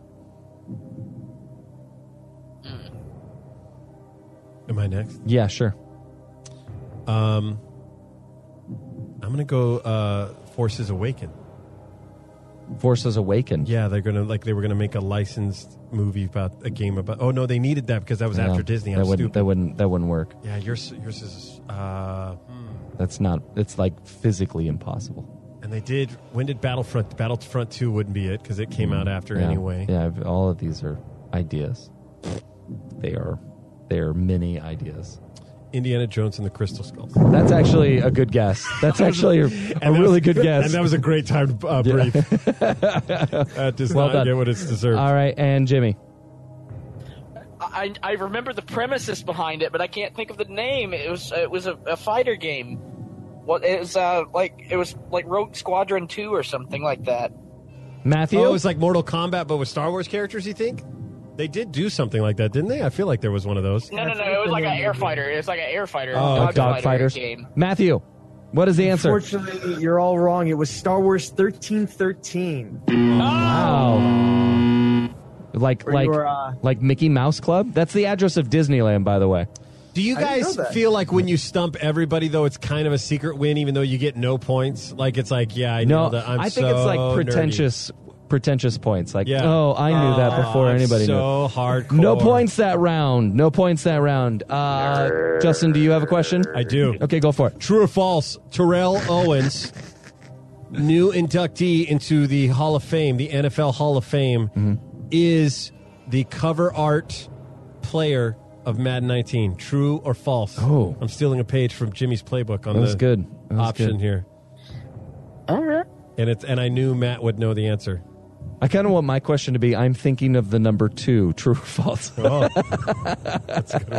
Am I next? Yeah, sure. Um, I'm gonna go. Uh, Forces Awaken. Forces Awakened. Yeah, they're gonna like they were gonna make a licensed movie about a game about. Oh no, they needed that because that was No, after Disney. That I'm wouldn't, stupid. that wouldn't. That wouldn't work. Yeah, yours yours is. Uh, hmm. That's not. It's like physically impossible. And they did. When did Battlefront? Battlefront Two wouldn't be it because it came out after Yeah. anyway. Yeah, I've- all of these are ideas. They are. They are mini ideas. Indiana Jones and the Crystal Skulls. That's actually a good guess. That's actually a, a And that really was- good guess. And that was a great time uh, brief. That does Well not done. get what it's deserved. All right, and Jimmy. I, I remember the premises behind it, but I can't think of the name. It was it was a, a fighter game. What it was uh, like? It was like Rogue Squadron two or something like that. Matthew. Oh, it was like Mortal Kombat, but with Star Wars characters. You think they did do something like that, didn't they? I feel like there was one of those. No, no, no. It was like an air fighter. It was like an air fighter. Oh, Like dog fighter fighters. game. Matthew, what is the answer? Unfortunately, you're all wrong. It was Star Wars thirteen thirteen. Wow. Like Or like your, uh, like Mickey Mouse Club. That's the address of Disneyland, by the way. Do you I didn't guys know that. feel like when you stump everybody, though, it's kind of a secret win, even though you get no points? Like it's like, yeah, I No, know that. I'm I think so it's like nerdy. pretentious, pretentious points. Like, Yeah. oh, I knew that Oh, before I'm anybody so knew. hardcore. No points that round. No points that round. Uh, Justin, do you have a question? I do. Okay, go for it. True or false? Terrell Owens, new inductee into the Hall of Fame, the N F L Hall of Fame, Mm-hmm. is the cover art player of Madden nineteen. True or false? Oh. I'm stealing a page from Jimmy's playbook on That was the good. That was option good. here, All right. and it's and I knew Matt would know the answer. I kind of want my question to be: I'm thinking of the number two. True or false? Oh, that's a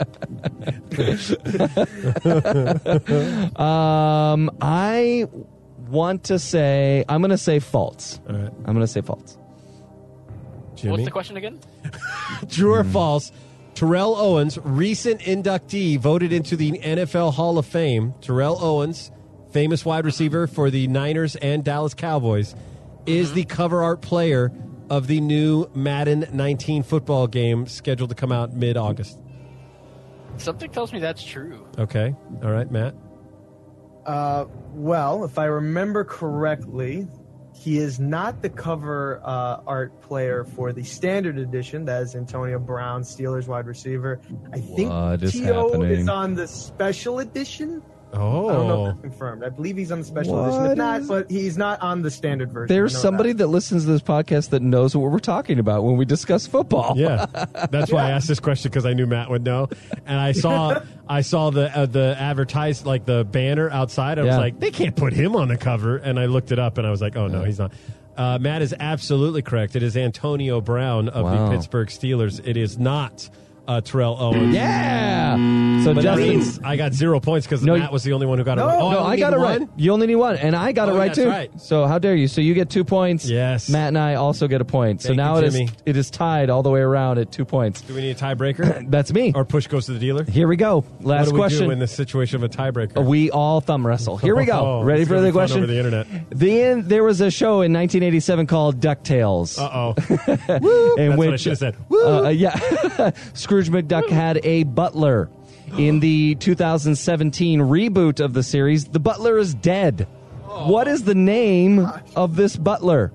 good one. Um, I want to say I'm going to say false. All right, I'm going to say false. Jimmy. What's the question again? True or false? Terrell Owens, recent inductee, voted into the N F L Hall of Fame. Terrell Owens, famous wide receiver for the Niners and Dallas Cowboys, is the cover art player of the new Madden nineteen football game scheduled to come out mid-August. Something tells me that's true. Okay. All right, Matt. Uh, well, if I remember correctly, he is not the cover uh, art player for the standard edition. That is Antonio Brown, Steelers wide receiver. I think What is T O happening? is on the special edition. Oh. I don't know if that's confirmed. I believe he's on the special What edition. If not, is- but he's not on the standard version. There's I know somebody that. that listens to this podcast that knows what we're talking about when we discuss football. Yeah, that's why I asked this question because I knew Matt would know, and I saw I saw the uh, the advertised like the banner outside. I was Yeah. like, they can't put him on the cover, and I looked it up, and I was like, oh no, he's not. Uh, Matt is absolutely correct. It is Antonio Brown of Wow. the Pittsburgh Steelers. It is not uh, Terrell Owens. Yeah. So But that Justin, means I got zero points because No, Matt was the only one who got it No, right. Oh, no, only I got need it right. one? You only need one, and I got it Oh, right that's too. right. So how dare you? So you get two points. Yes. Matt and I also get a point. So Thank now you, it is Jimmy. it is tied all the way around at two points. Do we need a tiebreaker? That's me. Or push goes to the dealer? Here we go. Last what do we question. do in the situation of a tiebreaker? We all thumb wrestle. Here we go. Oh, Ready it's for gonna the be fun question? over the internet. The end, there was a show in nineteen eighty-seven called DuckTales. Uh-oh. in That's which, what I should have said. Woo! Uh, yeah, Scrooge McDuck had a butler. In the two thousand seventeen reboot of the series, the butler is dead. What is the name of this butler?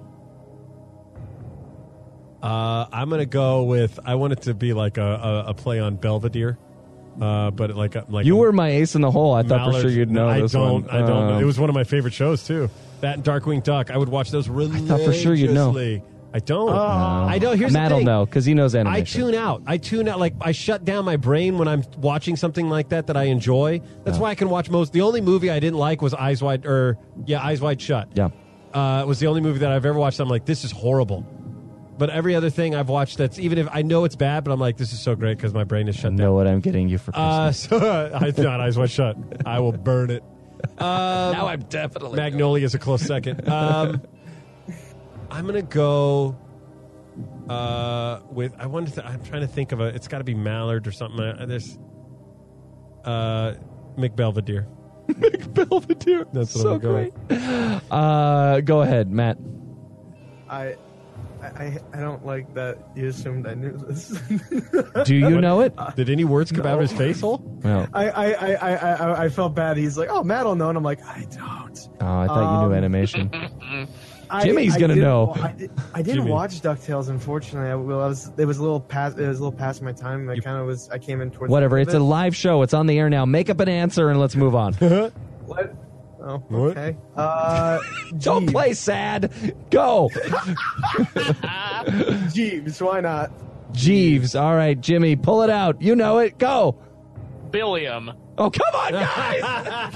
Uh, I'm going to go with, I want it to be like a, a, a play on Belvedere. Uh, but like a, like You a were my ace in the hole. I thought for Mallard- sure you'd know I this don't. one. I don't. know. Um, It was one of my favorite shows too. That and Darkwing Duck. I would watch those religiously. thought for sure you'd know. I don't. I don't. Here's Matt the will thing. know because he knows I animation. tune out. I tune out. Like I shut down my brain when I'm watching something like that that I enjoy. That's why I can watch most. The only movie I didn't like was Eyes Wide, or yeah, Eyes Wide Shut. Yeah. uh, it was the only movie that I've ever watched. I'm like, this is horrible. But every other thing I've watched, that's even if I know it's bad, but I'm like, this is so great because my brain is I shut know down. what I'm getting you for Christmas. Uh, so I thought Eyes Wide Shut. I will burn it. Um, now I'm definitely Magnolia is a close second. Um, I'm gonna go uh, with. I wanted. To, I'm trying to think of a. It's got to be Mallard or something. Uh, There's uh, McBelvedere. Belvedere. That's what so I'm going. great. Uh, go ahead, Matt. I, I, I don't like that you assumed I knew this. Do you know it? Did any words come out of his No. face hole? No. I, I, I, I, I, I felt bad. He's like, oh, Matt will know, and I'm like, I don't. Oh, I thought you knew Um, animation. I, Jimmy's I gonna didn't know. wa- I, did, I didn't Jimmy. watch DuckTales, unfortunately. I, well, I was, it was a little past. It was a little past my time. I kind of was. I came in towards. the Whatever. end It's of a it. live show. It's on the air now. Make up an answer and let's move on. What? Oh, What? okay. Uh, Don't Jeeves. play sad. Go. Jeeves. Why not? Jeeves. All right, Jimmy, pull it out. You know it. Go. Billiam. Oh, come on, guys.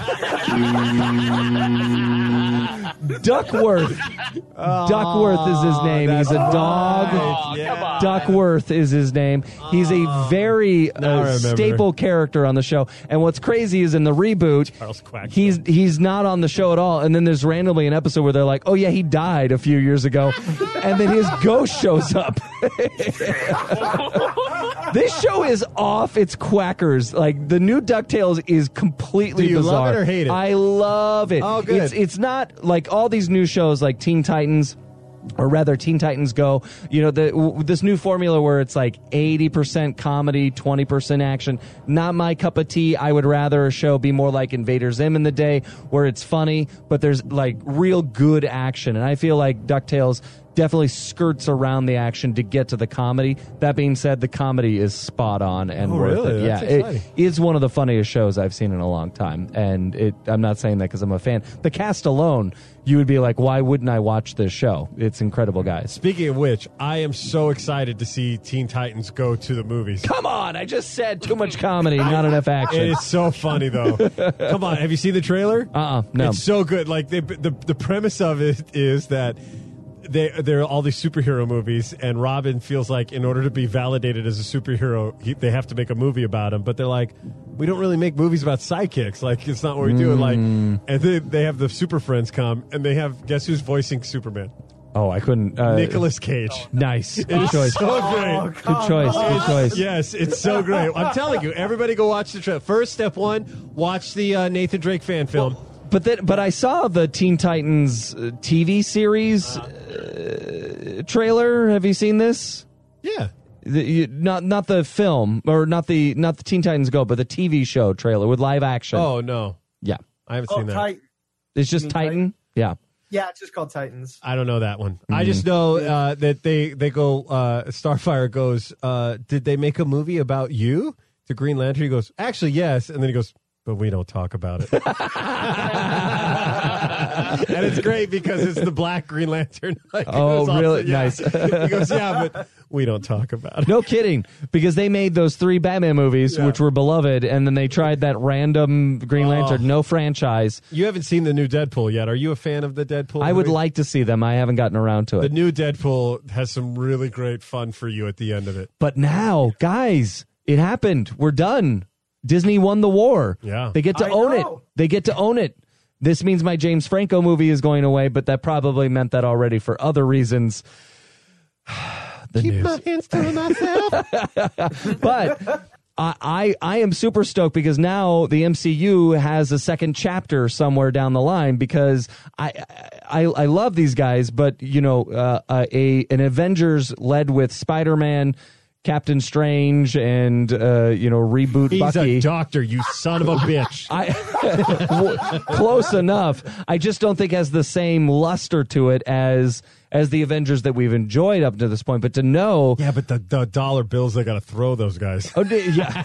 Duckworth. Duckworth is his name. He's a dog. Oh, come on. Duckworth is his name. He's a very Now I uh, remember. staple character on the show. And what's crazy is in the reboot, Charles Quack. he's he's not on the show at all. And then there's randomly an episode where they're like, "Oh yeah, he died a few years ago," and then his ghost shows up. This show is off its quackers. Like the new DuckTales is completely Do you love bizarre. it or hate it? I love it. Oh, good. It's it's not like all these new shows like Teen Titans. Or rather, Teen Titans Go. You know, the, w- this new formula where it's like eighty percent comedy, twenty percent action. Not my cup of tea. I would rather a show be more like Invader Zim in the day, where it's funny, but there's like real good action. And I feel like DuckTales definitely skirts around the action to get to the comedy. That being said, the comedy is spot on and Oh, worth really? it. That's yeah, exciting. it is one of the funniest shows I've seen in a long time. And it, I'm not saying that because I'm a fan. The cast alone, you would be like, why wouldn't I watch this show? It's incredible, guys. Speaking of which, I am so excited to see Teen Titans go to the movies. Come on, I just said too much comedy, not enough action. It is so funny though. Come on, have you seen the trailer? Uh-uh, no. It's so good. Like the the, the premise of it is that they there are all these superhero movies, and Robin feels like in order to be validated as a superhero, he, they have to make a movie about him. But they're like, we don't really make movies about sidekicks. Like it's not what we do. And like, and then they have the Super Friends come, and they have guess who's voicing Superman? Oh, I couldn't. Uh, Nicolas Cage. Nice. Good It's choice. so great. Good choice. Good choice. Yes, it's so great. I'm telling you, everybody go watch the trailer. First, step one, watch the uh, Nathan Drake fan film. But then, but I saw the Teen Titans uh, T V series uh, trailer. Have you seen this? Yeah. The, you, not not the film or not the not the Teen Titans Go, but the T V show trailer with live action. Oh, no. yeah. I haven't Oh, seen that. Titan. It's just mean Titan? Titan? Yeah. Yeah, it's just called Titans. I don't know that one. I just know uh, that they they go. Uh, Starfire goes. Uh, Did they make a movie about you? To Green Lantern, he goes. Actually, yes. And then he goes. But we don't talk about it. And it's great because it's the black Green Lantern. Like, it Oh, was awesome. really? Yeah. Nice. He goes, yeah, but we don't talk about it. No kidding, because they made those three Batman movies, Yeah. which were beloved, and then they tried that random Green Lantern, no franchise. You haven't seen the new Deadpool yet. Are you a fan of the Deadpool? I would movie? like to see them. I haven't gotten around to The it. new Deadpool has some really great fun for you at the end of it. But now, guys, it happened. We're done. Disney won the war. Yeah. They get to I own know. it. They get to own it. This means my James Franco movie is going away, but that probably meant that already for other reasons. The Keep news. my hands to myself. But I, I I am super stoked because now the M C U has a second chapter somewhere down the line, because I I, I love these guys, but you know uh, a an Avengers led with Spider-Man, Captain Strange, and uh, you know reboot He's Bucky. a doctor, you son of a bitch. I close enough. I just don't think has the same luster to it as as the Avengers that we've enjoyed up to this point. But to know, Yeah, but the, the dollar bills they got to throw those guys. oh, d- yeah,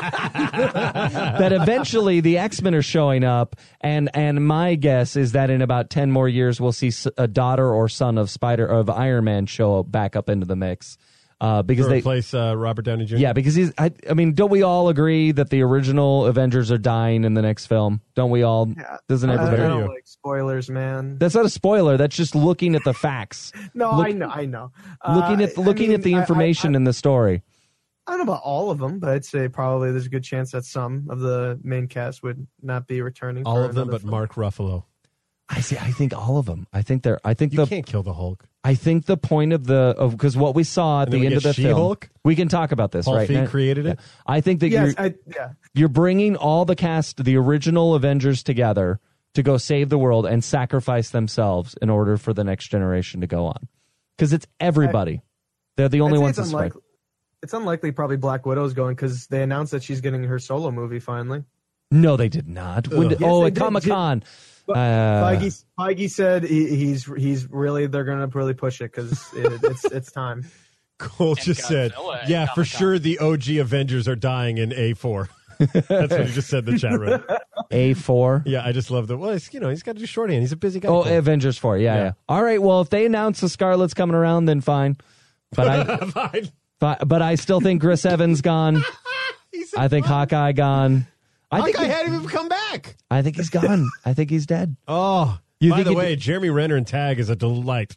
that eventually the X-Men are showing up, and and my guess is that in about ten more years we'll see s- a daughter or son of Spider of Iron Man show up, back up into the mix. Uh, because To they replace uh, Robert Downey Junior Yeah, because he's. I, I mean, don't we all agree that the original Avengers are dying in the next film? Don't we all? Yeah. Doesn't I, I everybody? don't like spoilers, man. That's not a spoiler. That's just looking at the facts. No, Look- I know, I know. looking Uh, at looking I at the mean, I- information I, I, in the story. I don't know about all of them, but I'd say probably there's a good chance that some of the main cast would not be returning. All for of them another but film. Mark Ruffalo. I see. I think all of them. I think they're. I think You the. can't kill the Hulk. I think the point of the of because what we saw at And then the we end of get the film. She-Hulk? We can talk about this, Paul right? Feig now. created it? I think that Yes, you're I, yeah. you're bringing all the cast, the original Avengers, together to go save the world and sacrifice themselves in order for the next generation to go on. Because it's everybody. They're the only I'd say ones it's to survive. unlikely. It's unlikely probably Black Widow's going because they announced that she's getting her solo movie finally. No, they did not. When did- Yes, oh, they at did. Comic Con. But Uh, Feige, Feige said he, he's he's really they're gonna really push it because it, it's it's time. Cole just said, Godzilla at yeah, for Comic-Con. sure the O G Avengers are dying in A four. That's what he just said in the chat room. A four. Yeah, I just love the, well, it's, you know, he's got to do shorthand. He's a busy guy. Oh, Cole. Avengers four. Yeah, yeah, Yeah. All right. Well, if they announce the Scarlet's coming around, then fine. But I, Fine. but, but I still think Chris Evans gone. He's I think Hawkeye gone. I think Hawkeye he- hadn't even come back. I think he's gone. I think he's dead. Oh, You by think the it- way, Jeremy Renner and Tag is a delight.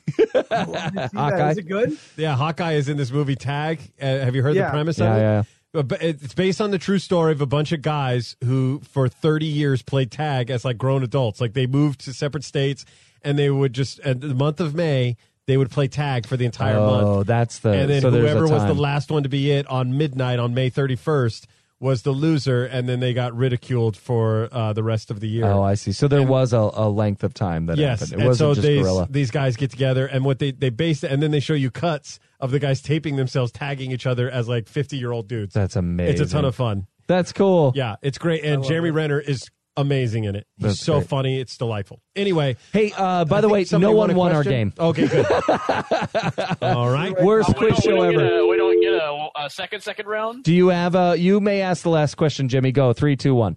Hawkeye. Is it good? Yeah, Hawkeye is in this movie Tag. Uh, have you heard Yeah. the premise Yeah, of it? yeah. But but it's based on the true story of a bunch of guys who, for thirty years, played tag as like grown adults. Like they moved to separate states, and they would just at the month of May they would play tag for the entire month. Oh, that's the. And then so there's a whoever was the time. last one to be it on midnight on May thirty-first was the loser, and then they got ridiculed for uh, the rest of the year. Oh, I see. So there was a, a length of time that Yes, happened. It and wasn't so just these, Gorilla. these guys get together, and what they they base it, and then they show you cuts of the guys taping themselves, tagging each other as like fifty year old dudes. That's amazing. It's a ton of fun. That's cool. Yeah, it's great, and Jeremy Renner is amazing in it. He's That's so great. funny, it's delightful. Anyway, Hey, uh, by I the think way, somebody no one a won our question. game. Okay, good. All right. Worst Oh, we quiz don't- we show don't get ever. a- we don't get a, a second second round. Do you have a? You may ask the last question, Jimmy. Go three, two, one.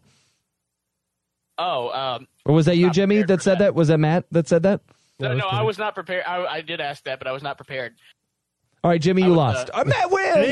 Oh, um, Or was that you, Not Jimmy, prepared that for said that. that? Was that Matt that said that? no, that's no, good. I was not prepared. I, I did ask that, but I was not prepared. All right, Jimmy, I you was, lost. uh, Uh, Matt wins.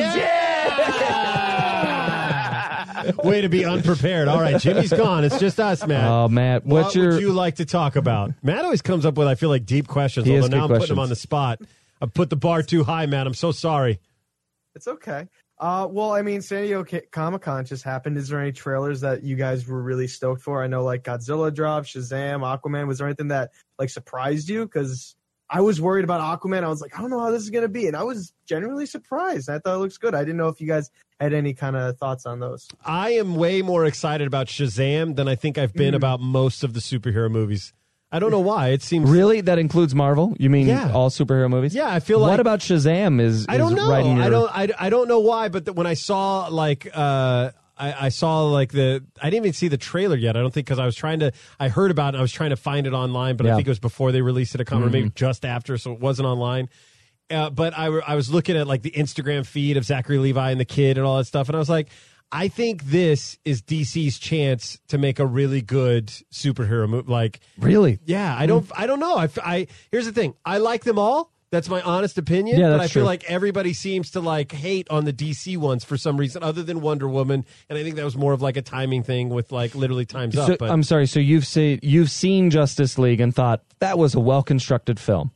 Way to be unprepared. All right, Jimmy's gone. It's just us, Matt. Oh, Matt, what what's your? would you like to talk about? Matt always comes up with, I feel like, deep questions. He has although now good I'm putting him questions. on the spot. I put the bar too high, Matt. I'm so sorry. It's okay. Uh, well, I mean, San Diego Comic Con just happened. Is there any trailers that you guys were really stoked for? I know, like Godzilla dropped, Shazam, Aquaman. Was there anything that like surprised you? Because I was worried about Aquaman. I was like, I don't know how this is gonna be, and I was genuinely surprised. I thought it looks good. I didn't know if you guys had any kind of thoughts on those. I am way more excited about Shazam than I think I've been Mm. about most of the superhero movies. I don't know why. It seems Really, that includes Marvel? You mean Yeah. all superhero movies? Yeah, I feel like What about Shazam? Is I don't is know. right in your- I don't. I, I don't know why. But the, when I saw like uh, I, I saw like the. I didn't even see the trailer yet. I don't think because I was trying to. I heard about it. I was trying to find it online, but Yeah. I think it was before they released it at Comic, Mm-hmm. maybe just after, so it wasn't online. Uh, but I, I was looking at like the Instagram feed of Zachary Levi and the kid and all that stuff, and I was like, I think this is D C's chance to make a really good superhero movie. Like, Really? yeah, I don't, I don't know. I, I here's the thing. I like them all. That's my honest opinion. Yeah, but that's I feel true. like everybody seems to like hate on the D C ones for some reason, other than Wonder Woman. And I think that was more of like a timing thing with like literally times So, up. But I'm sorry. So you've seen you've seen Justice League and thought that was a well constructed film.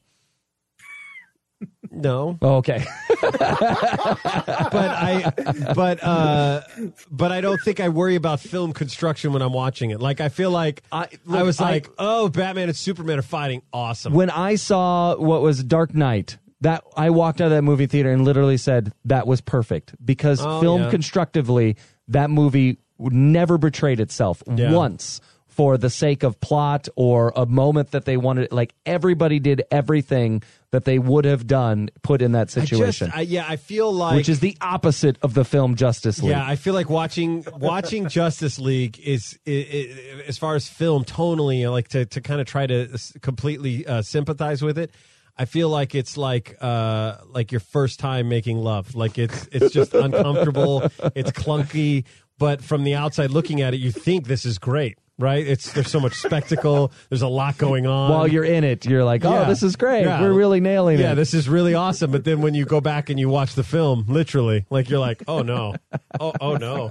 no. Oh, okay. but I, but uh, but I don't think I worry about film construction when I'm watching it. Like I feel like I- I, look, was I- like, oh, Batman and Superman are fighting, awesome. When I saw what was Dark Knight, that I walked out of that movie theater and literally said that was perfect because Oh, film yeah. constructively, that movie never betrayed itself Yeah. once for the sake of plot or a moment that they wanted. Like everybody did everything that they would have done put in that I situation, just, I, yeah, I feel like which is the opposite of the film Justice League. Yeah, I feel like watching watching Justice League is, i i as far as film tonally, like to to kind of try to s- completely uh, sympathize with it. I feel like it's like uh, like your first time making love. Like it's it's just uncomfortable. It's clunky, but from the outside looking at it, you think this is great, right? It's there's so much spectacle. There's a lot going on. While you're in it, you're like, oh, Yeah. this is great. Yeah. We're really nailing yeah, it. this is really awesome. But then when you go back and you watch the film, literally, like you're like, oh no, oh oh no,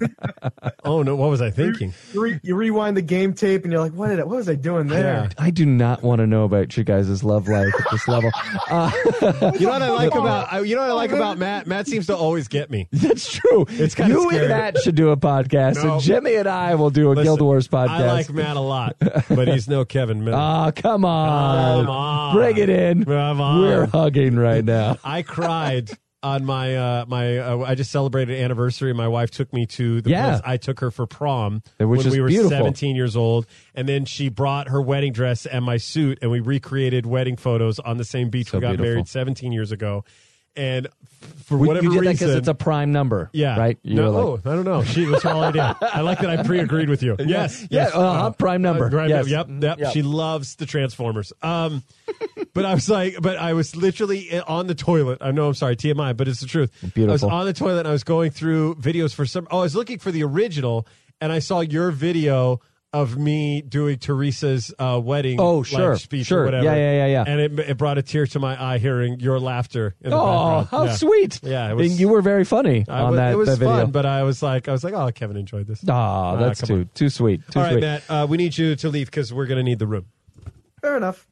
oh no, what was I thinking? You, re- you rewind the game tape and you're like, what did I, what was I doing there? Yeah. I do not want to know about you guys' love life at this level. Uh, You know what I like about I- you know what I like about Matt? Matt seems to always get me. That's true. It's kinda you scary. and Matt should do a podcast, No. and Jimmy and I will do a Listen, Guild Wars podcast. I like Matt a lot, but he's no Kevin Miller. Ah, come on. Come on. Bring it in. Come on. We're hugging right now. I cried on my uh, my. Uh, I just celebrated an anniversary. My wife took me to the Yeah. place. I took her for prom Which when is we were beautiful. seventeen years old, and then she brought her wedding dress and my suit, and we recreated wedding photos on the same beach So we got beautiful. married seventeen years ago. And f- for We- whatever you did that reason, because it's a prime number. yeah, Right? You No, were like, oh, I don't know. She that's all I did. I like that I pre-agreed with you. Yes, Yeah, yes. uh-huh, prime number. Uh, prime- Yes. Yep, yep. Yep. She loves the Transformers. Um, but I was like, but I was literally on the toilet. I know, I'm sorry, T M I, but it's the truth. Beautiful. I was on the toilet and I was going through videos for some. Oh, I was looking for the original, and I saw your video of me doing Teresa's uh, wedding. Oh, like, sure, speech sure. or whatever. Yeah, yeah, yeah, yeah. And it, it brought a tear to my eye hearing your laughter in the oh, background. how Yeah. sweet. Yeah, it was- And you were very funny I on was- that, it was that video. fun, but I was like, I was like, oh, Kevin enjoyed this. Ah, that's come too on. too sweet. Too All right, sweet. Matt, uh, we need you to leave because we're going to need the room. Fair enough.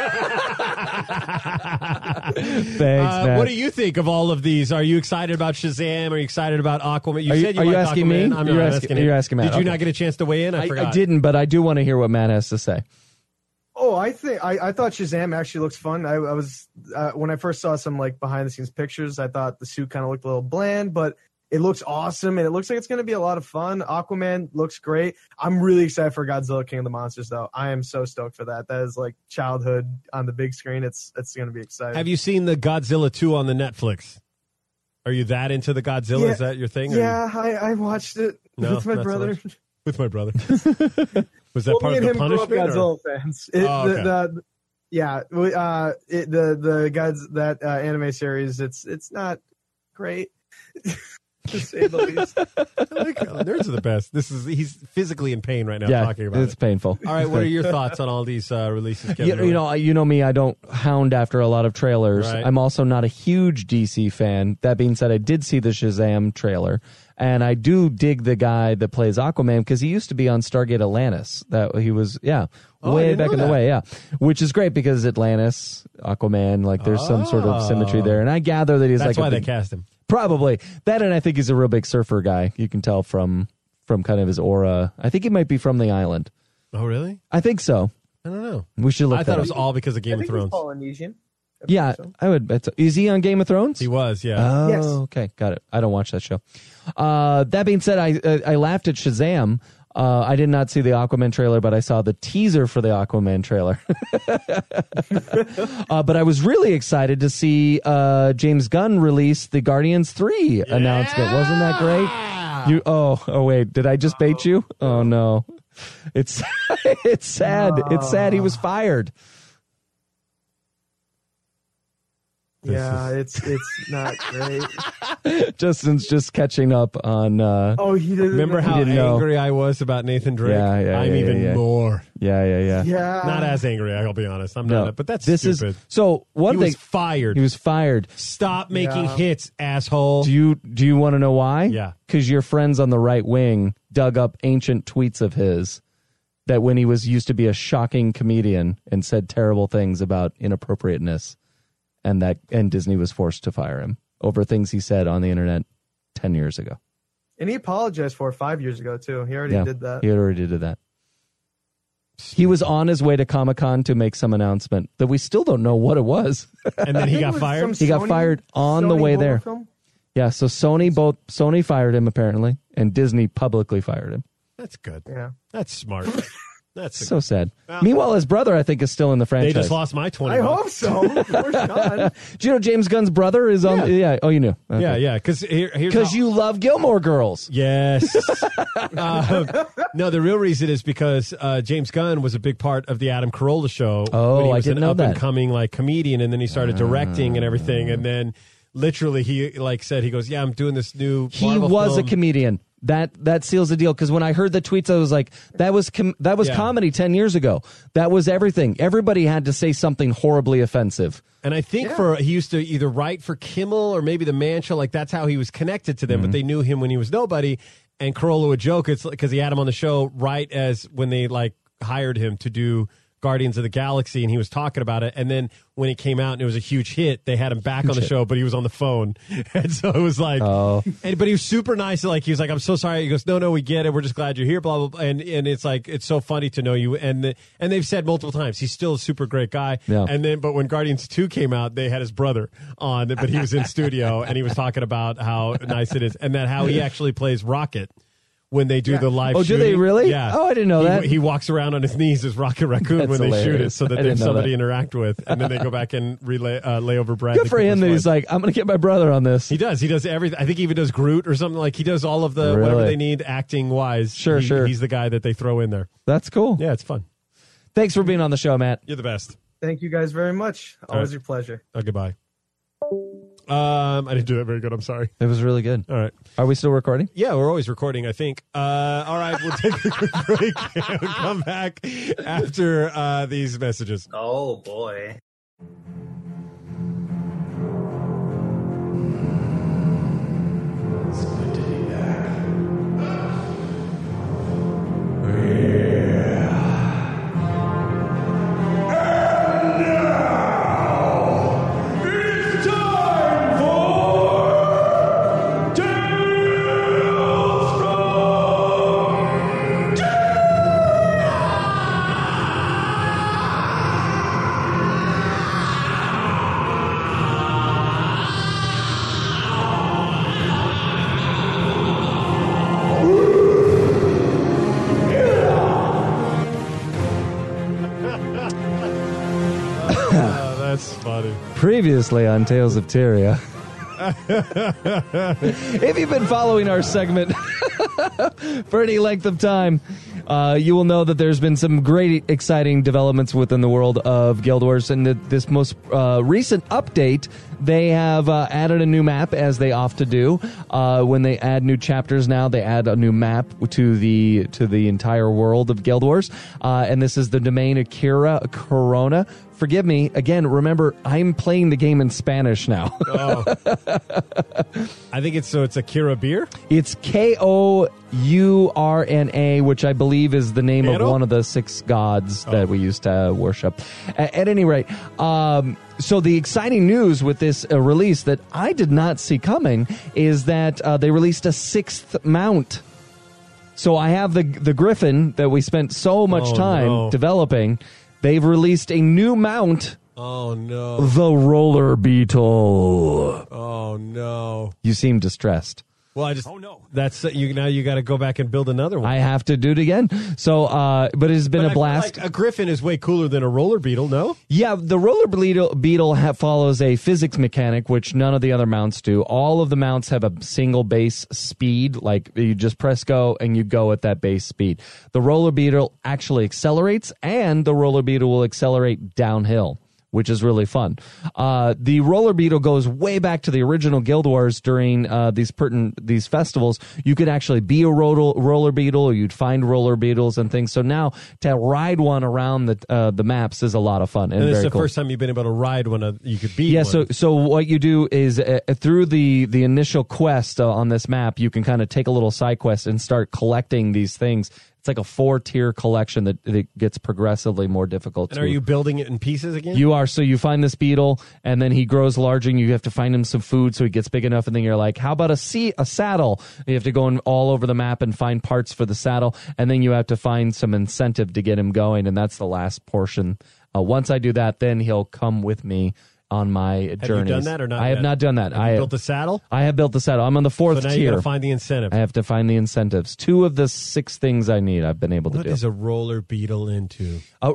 Thanks, Uh, Matt. what do you think of all of these? Are you excited about Shazam? Are you excited about Aquaman? You Are you- said you are you liked asking me? Aquaman. I'm You're not asking- asking you're him. asking Matt. Did you Okay. not get a chance to weigh in? I, I, forgot. I didn't, but I do want to hear what Matt has to say. Oh, I think I, I thought Shazam actually looks fun. I, I was uh, when I first saw some like behind the scenes pictures, I thought the suit kind of looked a little bland, but it looks awesome and it looks like it's going to be a lot of fun. Aquaman looks great. I'm really excited for Godzilla King of the Monsters though. I am so stoked for that. That is like childhood on the big screen. It's it's going to be exciting. Have you seen the Godzilla two on the Netflix? Are you that into the Godzilla? Yeah. Is that your thing? or Yeah, I, I watched it No, with my not so brother. much. With my brother. Was that Well, part me of and the him grew up punishment? or- Godzilla fans. It, Oh, okay. the, the, yeah, we, uh, it, the the God's that uh, anime series. It's it's not great to say the least. I like, oh, nerds are the best. This is he's physically in pain right now yeah, talking about it's it. painful. All right, what are your thoughts on all these uh, releases? Kevin You, you Miller? know, you know me. I don't hound after a lot of trailers. Right. I'm also not a huge D C fan. That being said, I did see the Shazam trailer, and I do dig the guy that plays Aquaman because he used to be on Stargate Atlantis. That he was, yeah, Oh, I way didn't back know in the that. way, yeah. Which is great because Atlantis, Aquaman, like there's some sort of symmetry there, and I gather that he's That's like why a they big, cast him. probably that, and I think he's a real big surfer guy. You can tell from from kind of his aura. I think he might be from the island. Oh, really? I think so. I don't know. We should look I that thought it up. was all because of Game I of think Thrones. he's Polynesian. I Yeah, think so. I would bet so. Is he on Game of Thrones? He was, yeah. Oh, Yes. okay, got it. I don't watch that show. Uh, that being said, I I, I laughed at Shazam. Uh, I did not see the Aquaman trailer, but I saw the teaser for the Aquaman trailer. uh, but I was really excited to see uh, James Gunn release the Guardians three announcement. Wasn't that great? You oh oh wait, did I just bait you? Oh no. It's it's sad. It's sad he was fired. Yeah, it's it's not great. Justin's just catching up on uh Oh, he didn't Remember know. how didn't know. angry I was about Nathan Drake? Yeah, yeah, I'm yeah, even yeah, yeah. more. Yeah, yeah, yeah. Yeah. Not as angry, I'll be honest. I'm No, not, but that's this stupid. is so one he thing was fired. he was fired. Stop making Yeah. hits, asshole. Do you do you want to know why? Yeah. Because your friends on the right wing dug up ancient tweets of his that when he was used to be a shocking comedian and said terrible things about inappropriateness, and that and Disney was forced to fire him over things he said on the internet ten years ago. And he apologized for it five years ago too. He already Yeah, did that. he already did that. He was on his way to Comic-Con to make some announcement that we still don't know what it was. and then I he think it got was fired. some He got Sony- fired on the Sony way horror there. film? Yeah, so Sony both Sony fired him apparently, and Disney publicly fired him. That's good. Yeah. That's smart. That's So sad. Well- Meanwhile, his brother, I think, is still in the They franchise. just lost my twenty. I bucks. hope so. Poor Sean. Do you know James Gunn's brother is on? Yeah. Yeah. Oh, you knew. Okay. Yeah, yeah. Because here, here's Because how- you love Gilmore Girls. Yes. uh, no, the real reason is because uh, James Gunn was a big part of the Adam Carolla show. Oh, when he I was didn't an know up and that. coming like comedian, and then he started directing and everything, and then literally he like said he goes, "Yeah, I'm doing this new." He Marvel was film. a comedian. That that seals the deal. Because when I heard the tweets, I was like, "That was com- that was Yeah. comedy ten years ago. That was everything. Everybody had to say something horribly offensive." And I think for he used to either write for Kimmel or maybe the Man Show, like that's how he was connected to them. Mm-hmm. But they knew him when he was nobody. And Carolla would joke it's because he had him on the show right as when they like hired him to do Guardians of the Galaxy, and he was talking about it. And then when it came out and it was a huge hit, they had him back on the show, but he was on the phone, and so it was like, Oh. and, but he was super nice. Like he was like, "I'm so sorry." He goes, "No, no, we get it. We're just glad you're here." Blah blah. blah. And and it's like it's so funny to know you. And the, and they've said multiple times he's still a super great guy. Yeah. And then, but when Guardians two came out, they had his brother on, but he was in studio and he was talking about how nice it is, and that how he actually plays Rocket when they do the live. Oh, do they shooting. really? Yeah. Oh, I didn't know He- that. He walks around on his knees as Rocket Raccoon That's when they shoot it, hilarious. so that I they didn't have know somebody that. interact with, and then they go back and relay uh, lay over Bradley. Good for him that Cooper's he's line. like, "I'm going to get my brother on this." He does. He does everything. I think he even does Groot or something. Like he does all of the whatever Really? they need acting wise. Sure, He- sure. He's the guy that they throw in there. That's cool. Yeah, it's fun. Thanks for being on the show, Matt. You're the best. Thank you guys very much. Always right. a pleasure. Oh, goodbye. Um, I didn't do that very good. I'm sorry. It was really good. All right. Are we still recording? Yeah, we're always recording, I think. Uh, all right, we'll take a quick break and come back after uh, these messages. Oh boy. It's time for Tales from Oh, that's funny. Previously on Tales of Tyria. If you've been following our segment for any length of time, uh, you will know that there's been some great, exciting developments within the world of Guild Wars. And the, this most uh, recent update, they have uh, added a new map, as they often do. Uh, when they add new chapters now, they add a new map to the to the entire world of Guild Wars. Uh, and this is the domain Akira Corona. Forgive me. Again, remember, I'm playing the game in Spanish now. Oh. I think it's so it's Akira beer. It's K O U R N A, which I believe is the name Pero? of one of the six gods that we used to worship. At, at any rate, um, so the exciting news with this uh, release that I did not see coming is that uh, they released a sixth mount. So I have the the Griffin that we spent so much Oh, time no. developing. They've released a new mount, Oh no. the Roller Beetle. Oh no. You seem distressed. Well, I just. Oh no. That's uh, you. Now you got to go back and build another one. I have to do it again. So, uh, but it's been but a I feel blast. like a Griffin is way cooler than a roller beetle. No. Yeah, the roller beetle, beetle ha- follows a physics mechanic, which none of the other mounts do. All of the mounts have a single base speed, like you just press go and you go at that base speed. The roller beetle actually accelerates, and the roller beetle will accelerate downhill, which is really fun. Uh, the roller beetle goes way back to the original Guild Wars during uh, these pertin- these festivals. You could actually be a roller, roller beetle, or you'd find roller beetles and things. So now to ride one around the uh, the maps is a lot of fun and, And this very is the cool. first time you've been able to ride one. Of, you could be. Yeah, one. so so what you do is uh, through the the initial quest uh, on this map, you can kind of take a little side quest and start collecting these things. It's like a four tier collection that, that gets progressively more difficult. And to are you building it in pieces again? You are. So you find this beetle, and then he grows larger, and you have to find him some food so he gets big enough. And then you're like, how about a sea, a saddle? And you have to go in all over the map and find parts for the saddle, and then you have to find some incentive to get him going, and that's the last portion. Uh, once I do that, then he'll come with me on my journeys. Have you done that or not? I have yet? not done that. Have I you built the saddle. I have built the saddle. I'm on the fourth So now you tier. got to find the incentive. I have to find the incentives. Two of the six things I need, I've been able to What do. is a roller beetle into? Oh,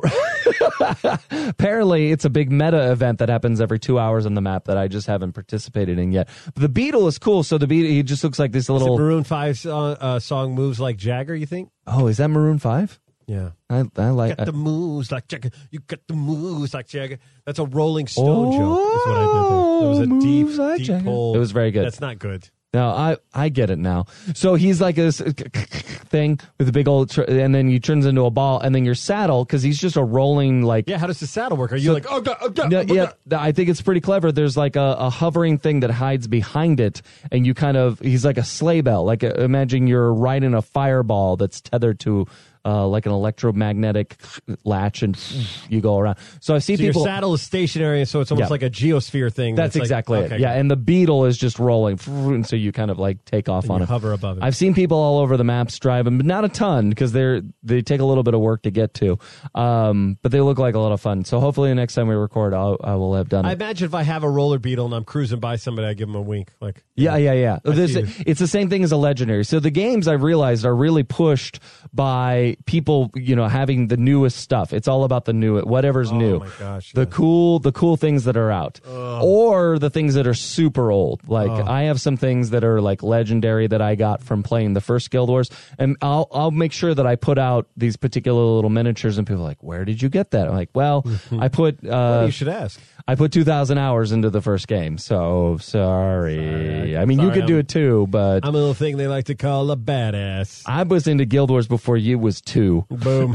apparently, it's a big meta event that happens every two hours on the map that I just haven't participated in yet. But the beetle is cool. So the beetle, he just looks like this Is it little. Maroon five song, uh, song moves like Jagger, you think? Oh, is that Maroon Five? Yeah. I, I like. You got the moves like Jagger. You got the moves like Jagger. That's a Rolling Stone joke. Is what I did there. It was a deep, Moves like deep Jagger. hole. It was very good. That's not good. No, I I get it now. So he's like a thing with a big old, tr- and then he turns into a ball, and then your saddle, because he's just a rolling like. Yeah, how does the saddle work? Are you So- like, oh, God, oh, God, No, oh, yeah, God. th- I think it's pretty clever. There's like a, a hovering thing that hides behind it, and you kind of, he's like a sleigh bell. Like a, imagine you're riding a fireball that's tethered to uh, like an electromagnetic latch, and you go around. So I see So people. your saddle is stationary, so it's almost Yeah. like a geosphere thing. That's, like- exactly okay, it. Yeah, good. and the beetle is just rolling, and so you kind of like take off And on you it. hover above it. I've seen people all over the maps driving, but not a ton because they're they take a little bit of work to get to. Um, but they look like a lot of fun. So hopefully the next time we record, I'll, I will have done it. I imagine if I have a roller beetle and I'm cruising by somebody, I give them a wink. Like, Yeah, yeah, yeah. I There's- see you. it's the same thing as a legendary. So the games I've realized are really pushed by people, you know, having the newest stuff. It's all about the new, whatever's Oh new. my gosh, The yeah. cool, the cool things that are out, or the things that are super old. Like I have some things that are like legendary that I got from playing the first Guild Wars, and I'll I'll make sure that I put out these particular little miniatures, and people are like, where did you get that? I'm like, well, I put. Uh, you should ask. I put two thousand hours into the first game, so sorry. Sorry, I mean, you sorry, could do I'm- it too, but I'm a little thing they like to call a badass. I was into Guild Wars before you was two. Boom.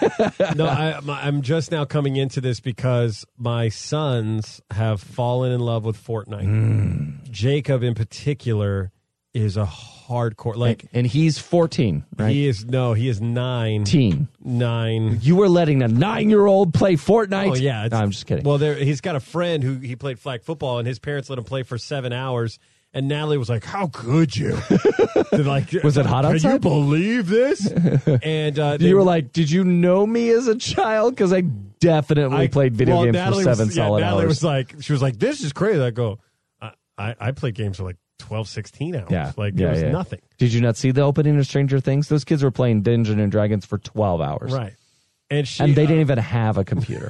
No, I, my, I'm just now coming into this because my sons have fallen in love with Fortnite. Jacob, in particular, is a hardcore. Like and, and he's fourteen, right? he is. No, he is nine. Teen. Nine. You were letting a nine-year-old play Fortnite? Oh yeah, No, it's- I'm just kidding. Well, there he's got a friend who he played flag football, and his parents let him play for seven hours. And Natalie was like, "How could you?" They're like, Was it hot Can you outside? believe this? And uh, they you were like, did you know me as a child? Because I definitely I played video well, games Natalie for seven was, yeah, solid Natalie hours. was like, she was like, "This is crazy." I go, I, I, I played games for like twelve, sixteen hours. yeah, like yeah, there was yeah. nothing. Did you not see the opening of Stranger Things? Those kids were playing Dungeons and Dragons for twelve hours. Right. And she And they uh, didn't even have a computer.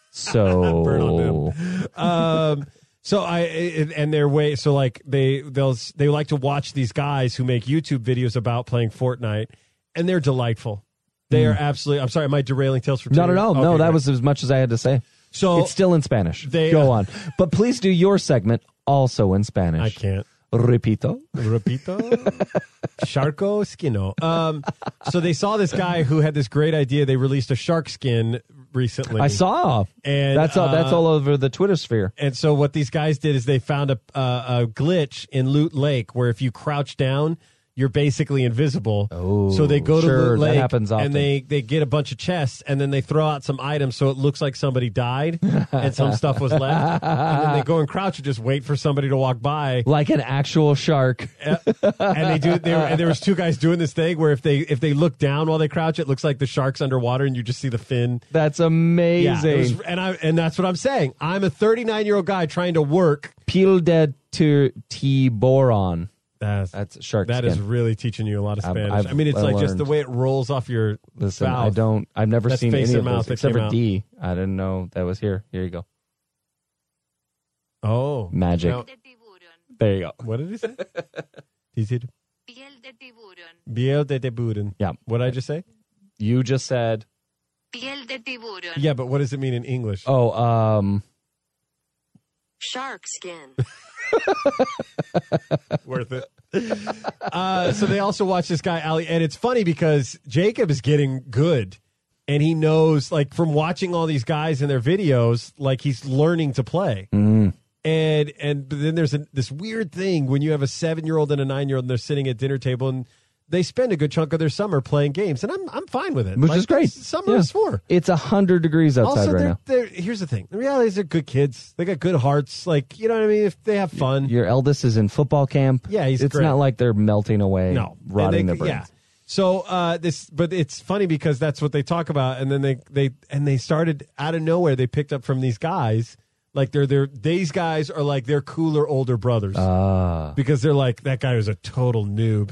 So Burn on um, so I and their way. So like they they'll they like to watch these guys who make YouTube videos about playing Fortnite, and they're delightful. They are absolutely. I'm sorry, am I derailing Tales from No, no, Two? no, Okay, no. That great. was as much as I had to say. So It's still in Spanish. they- Go on, but please do your segment also in Spanish. I can't. Repito. Repito. Sharko Skino. Um, so they saw this guy who had this great idea. They released a shark skin recently. I saw. And, that's all. That's uh, all over the Twitter sphere. And so what these guys did is they found a, uh, a glitch in Loot Lake where if you crouch down, you're basically invisible. Oh, so they go to sure, Loot that Lake happens often. and they, they get a bunch of chests and then they throw out some items so it looks like somebody died and some stuff was left. And then they go and crouch and just wait for somebody to walk by. Like an actual shark. and they do. They were, and there was two guys doing this thing where if they if they look down while they crouch, it looks like the shark's underwater and you just see the fin. That's Yeah, amazing. it was, and I and that's what I'm saying. I'm a thirty-nine year old guy trying to work. Pil de Tiburon. That's, That's shark That skin. is really teaching you a lot of I've- Spanish. I've I mean, it's like just the learned. way it rolls off your Listen, mouth. I don't. I've never That's seen face any and of mouth those that except came for out. D. I didn't know that was here. Here you go. Oh. Magic. Now- de tiburón, there you go. What did he say? He said, piel de tiburón, Biel de tiburón. Yeah. What did I just say? You just said. piel de tiburón, Yeah, but what does it mean in English? Oh, um, shark skin, Worth it. Uh, so they also watch this guy, Ali, and it's funny because Jacob is getting good. And he knows, like, from watching all these guys in their videos, like, he's learning to play. mm, And and then there's a, this weird thing when you have a seven-year-old and a nine-year-old and they're sitting at dinner table and they spend a good chunk of their summer playing games. And I'm I'm fine with it. which Like, is great. that's- Summer Yeah. is for. It's a hundred degrees outside Also, right they're, now. they're, here's the thing. The reality is they're good kids. They got good hearts. Like, you know what I mean? If they have fun. Your eldest is in football camp. Yeah, he's It's great. not like they're melting away, No. rotting And they- their brains. Yeah. So uh, this, but it's funny because that's what they talk about, and then they they and they started out of nowhere. They picked up from these guys, like they're they're these guys are like their cooler older brothers Ah. because they're like that guy was a total noob,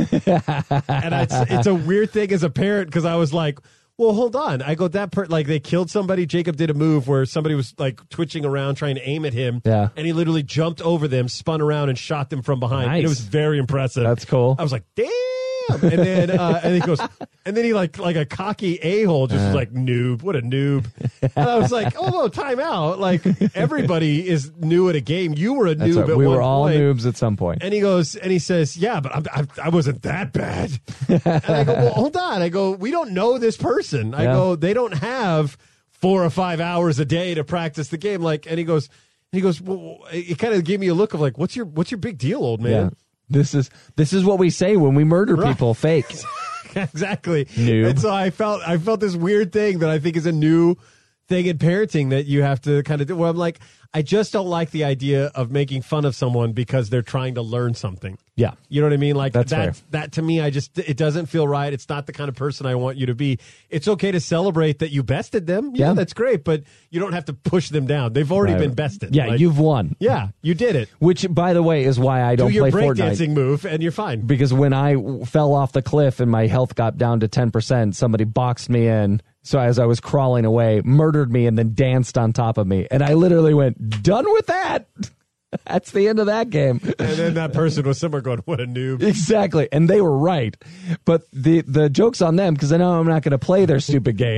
and it's it's a weird thing as a parent because I was like. Well, hold on. I go that per like they killed somebody. Jacob did a move where somebody was like twitching around trying to aim at him. Yeah. And he literally jumped over them, spun around, and shot them from behind. And it Nice. was very impressive. That's cool. I was like, damn. And then uh, and he goes, and then he like like a cocky a hole just was like noob. What a noob. And I was like, oh no, time out. Like everybody is new at a game. You were a That's noob right. at We one were all point. noobs at some point. And he goes, and he says, yeah, but I'm, I, I wasn't that bad. And I go, well, hold on. I go, we don't know this person. I Yeah. go, they don't have four or five hours a day to practice the game. Like, and he goes, he goes, well, it kind of gave me a look of like, what's your, what's your big deal, old man? Yeah. This is this is what we say when we murder Right. people. Fake. Exactly. Noob. And so I felt I felt this weird thing that I think is a new thing in parenting that you have to kind of do. Where I'm like, I just don't like the idea of making fun of someone because they're trying to learn something. Yeah. You know what I mean? Like That's that. fair. That to me, I just it doesn't feel right. It's not the kind of person I want you to be. It's okay to celebrate that you bested them. Yeah, Yeah. that's great, but you don't have to push them down. They've already Right. been bested. Yeah, Like, you've won. yeah, you did it. Which, by the way, is why I Do don't your play Fortnite. breakdancing move, and you're fine. Because when I w- fell off the cliff and my health got down to ten percent, somebody boxed me in. So as I was crawling away, murdered me, and then danced on top of me. And I literally went, done with that. That's the end of that game. And then that person was somewhere going, "What a noob." Exactly. And they were right. But the, the joke's on them because I know I'm not going to play their stupid game,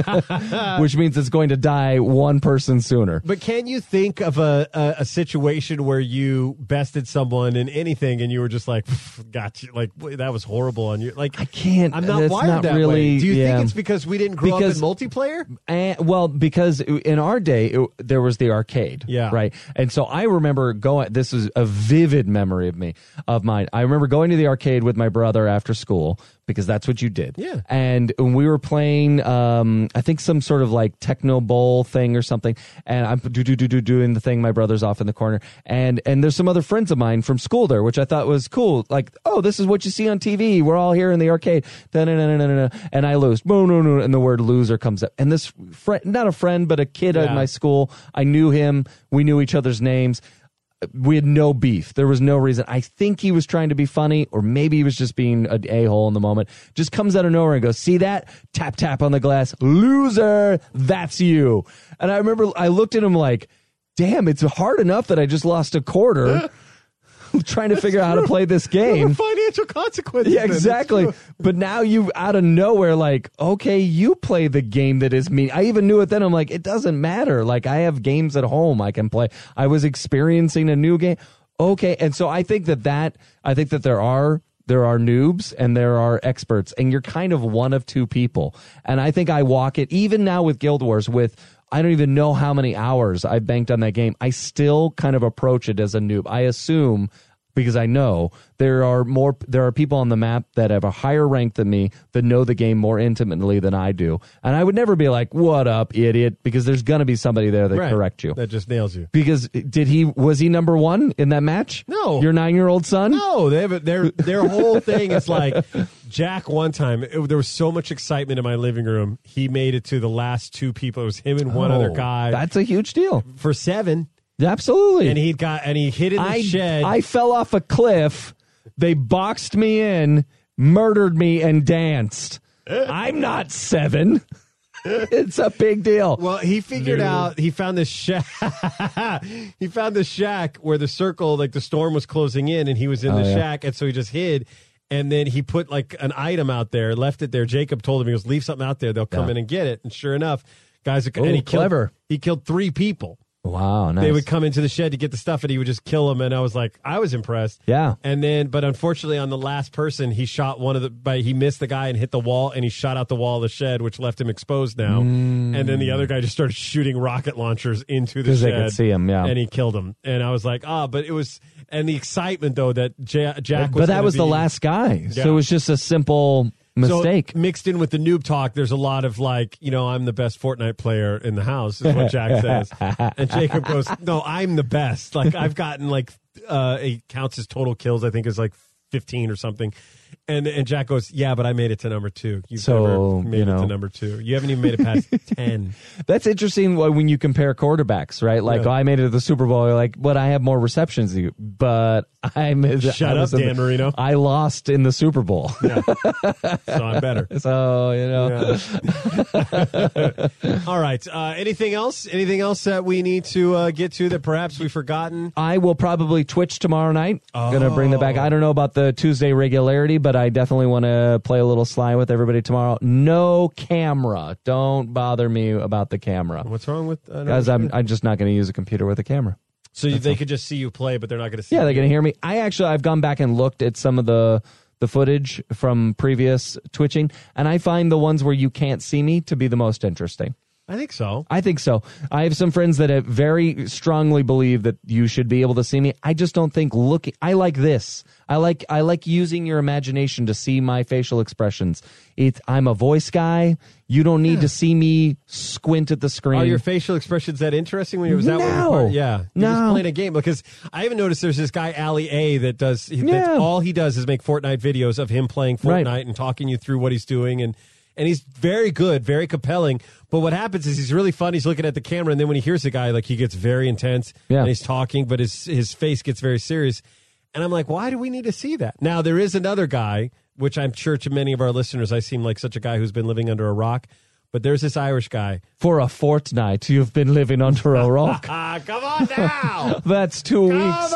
which means it's going to die one person sooner. But can you think of a, a, a situation where you bested someone in anything and you were just like, got you, like that was horrible on you? Like I can't. I'm not that's wired not that really, way. Do you yeah. think it's because we didn't grow Because- up in multiplayer? And, well, because in our day, it, there was the arcade. Yeah. Right. And so I remember going, this is a vivid memory of me, of mine. I remember going to the arcade with my brother after school because that's what you did. Yeah. And we were playing, um, I think some sort of like techno bowl thing or something. And I'm do, do, do, do, doing the thing. My brother's off in the corner. And, and there's some other friends of mine from school there, which I thought was cool. Like, oh, this is what you see on T V. We're all here in the arcade. Da-na-na-na-na-na. And I lose. No, no, no. And the word loser comes up. And this friend, not a friend, but a kid Yeah. at my school, I knew him. We knew each other's names. We had no beef. There was no reason. I think he was trying to be funny, or maybe he was just being an a-hole in the moment. Just comes out of nowhere and goes, see that? Tap, tap on the glass. Loser. That's you. And I remember I looked at him like, damn, it's hard enough that I just lost a quarter trying to figure out how to play this There were game. financial consequences. Yeah, then. It's exactly. true. But now you out of nowhere, like, okay, you play the game that is me. I even knew it then. I'm like, it doesn't matter. Like, I have games at home I can play. I was experiencing a new game. Okay. And so I think that that, I think that there are, there are noobs and there are experts, and you're kind of one of two people. And I think I walk it, even now with Guild Wars, with, I don't even know how many hours I banked on that game. I still kind of approach it as a noob. I assume, because I know there are more, there are people on the map that have a higher rank than me that know the game more intimately than I do. And I would never be like, what up, idiot? Because there's going to be somebody there that Right. correct you. That just nails you. Because did he, was he number one in that match? No. Your nine-year-old son? No, they have a, their their whole thing is like Jack. One time, it, there was so much excitement in my living room. He made it to the last two people. It was him and one Oh, other guy That's a huge deal. for seven, Absolutely. and he got and he hid in the I, shed. I fell off a cliff They boxed me in, murdered me, and danced. I'm not seven. It's a big deal. Well, he figured out, he found this shack. He found this shack where the circle, like the storm was closing in, and he was in Oh, the yeah. shack, and so he just hid. And then he put like an item out there, left it there. Jacob told him, he goes, leave something out there. They'll come Yeah. in and get it. And sure enough, guys, are, Ooh, and he killed, clever. he killed three people. Wow, nice. They would come into the shed to get the stuff, and he would just kill them. And I was like, I was impressed. Yeah. And then, but unfortunately, on the last person, he shot one of the, but he missed the guy and hit the wall, and he shot out the wall of the shed, which left him exposed now. Mm. And then the other guy just started shooting rocket launchers into the 'Cause shed. they could see him, yeah. And he killed him. And I was like, ah, but it was, and the excitement though that Ja- Jack was, but that gonna was the be- last guy. Yeah. So it was just a simple mistake. So mixed in with the noob talk, there's a lot of like, you know, I'm the best Fortnite player in the house, is what Jack says. And Jacob goes, no, I'm the best. Like, I've gotten like, uh, it counts as total kills, I think is like fifteen or something. And and Jack goes, yeah, but I made it to number two. You've So, never made you it know. to number two. You haven't even made it past ten. That's interesting when you compare quarterbacks, right? Like, Yeah. oh, I made it to the Super Bowl. You're like, but I have more receptions than you. But I made Shut I up, was in Dan the- Marino. I lost in the Super Bowl. Yeah. So I'm better. So, you know. Yeah. All right. Uh, anything else? Anything else that we need to uh, get to that perhaps we've forgotten? I will probably Twitch tomorrow night. Oh. Gonna bring that back. I don't know about the Tuesday regularity, but I definitely want to play a little Sly with everybody tomorrow. No camera. Don't bother me about the camera. What's wrong with uh, Guys, I'm, I'm just not going to use a computer with a camera. So they could just see you play, but they're not going to see Yeah, they're you. going to hear me. I actually, I've gone back and looked at some of the the footage from previous twitching, and I find the ones where you can't see me to be the most interesting. I think so. I think so. I have some friends that have very strongly believe that you should be able to see me. I just don't think looking. I like this. I like I like using your imagination to see my facial expressions. It. I'm a voice guy. You don't need to see me squint at the screen. Are your facial expressions that interesting when you was that one No. part? Yeah. You're just No. playing a game, because I even noticed there's this guy Ali A that does he- Yeah. that's all he does is make Fortnite videos of him playing Fortnite Right. and talking you through what he's doing, and and he's very good, very compelling. But what happens is he's really fun. He's looking at the camera, and then when he hears the guy, like, he gets very intense, Yeah. and he's talking, but his his face gets very serious. And I'm like, why do we need to see that? Now, there is another guy, which I'm sure to many of our listeners, I seem like such a guy who's been living under a rock. But there's this Irish guy. For a fortnight, you've been living under a rock. Ah, come on now. That's two Come weeks.